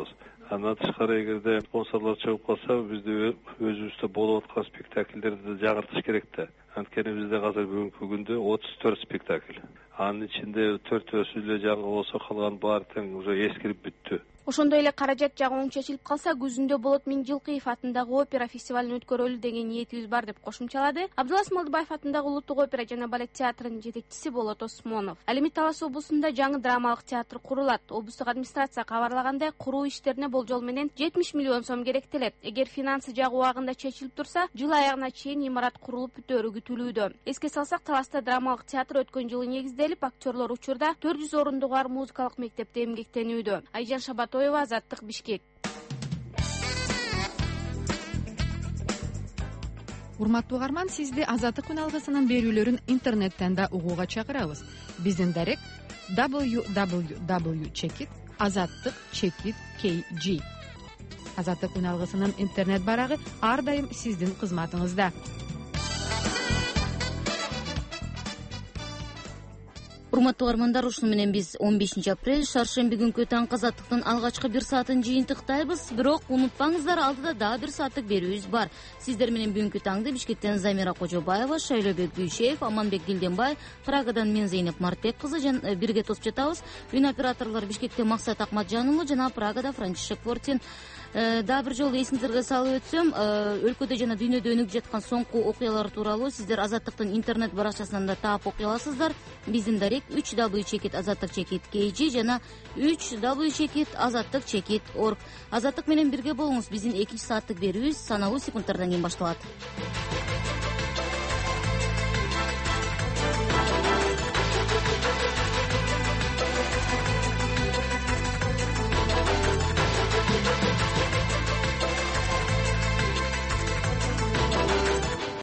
R: Андан тышкары эгерде спонсорлор чыгып калса, бизде өзүбүздө болуп аткан спектакльдерди жаңыртыш керек да. Анткени бизде азыр бүгүнкү күндө отуз төрт спектакль. Анын ичинде төртөөсү эле жаңы болсо, калган баары тең уже эскирип бүттү.
C: Ошондой эле каражат жагы оң чечилип калса, күзүндө Болот Миңжилкыев атындагы опера фестивалын өткөрөлү деген ниетибиз бар деп кошумчалады Абдулас Молдубаев атындагы Улуттук опера жана балет театрынын жетекчиси Болот Осмонов. Ал эми Талас облусунда жаңы драмалык театр курулат. Облустук администрация кабарлагандай, куруу иштерине болжол менен жетимиш миллион сом керектелет. Эгер финансы жагы убагында чечилип турса, жыл аягына чейин имарат курулуп бүтөөрү күтүлүүдө. Эске салсак, Таласта драмалык театр өткөн жылы негизделип, актерлор учурда төрт жүз орундуу бар музыкалык мектепте эмгектенүүдө. Айжан Шабатоева, Азаттык, Бишкек.
D: Урматтуу угарман, сизди Азаттык күн алгысынын берүүлөрүн интернеттен да угууга чакырабыз. Биздин дарек дабл ю дабл ю дабл ю чекит азаттык чекит кей джи. Азаттык күн алгысынын интернет барагы ар дайым сиздин кызматыңызда.
A: Урматтуу угармандар, ушуну менен биз он бешинчи апрель шаршемби күнкү таңкы азаттыктын алгачкы бир саатын жыйынтыктайбыз. Бирок унутпаңыздар, алдыда дагы бир сааттык берүүбүз бар. Сиздер менен бүгүнкү таңды Бишкектен Замира Кожобаева, Шайлообек Дүйшеев, Аманбек Дилденбай, Прагадан мен Зейнеп Мартбек кызы жана бирге тосуп жатабыз. Үн операторлор Бишкектен Максат Акматжан уулу жана Прагада Франчишек Фортин. Дагы бир жолу эсиңиздерге салып өтсөм, өлкөдө жана дүйнөдө өнүгүп жаткан соңку окуялар тууралуу сиздер Азаттыктын интернет баракчасынан да таап окуй аласыздар. Биздин дарек үч дабл ю чекит азаттык чекит кей джи жана үч дабл ю чекит азаттык чекит орг. Азаттык менен бирге болуңуз. Биздин экинчи сааттык берүүбүз саналуу секундтардан кийин башталат.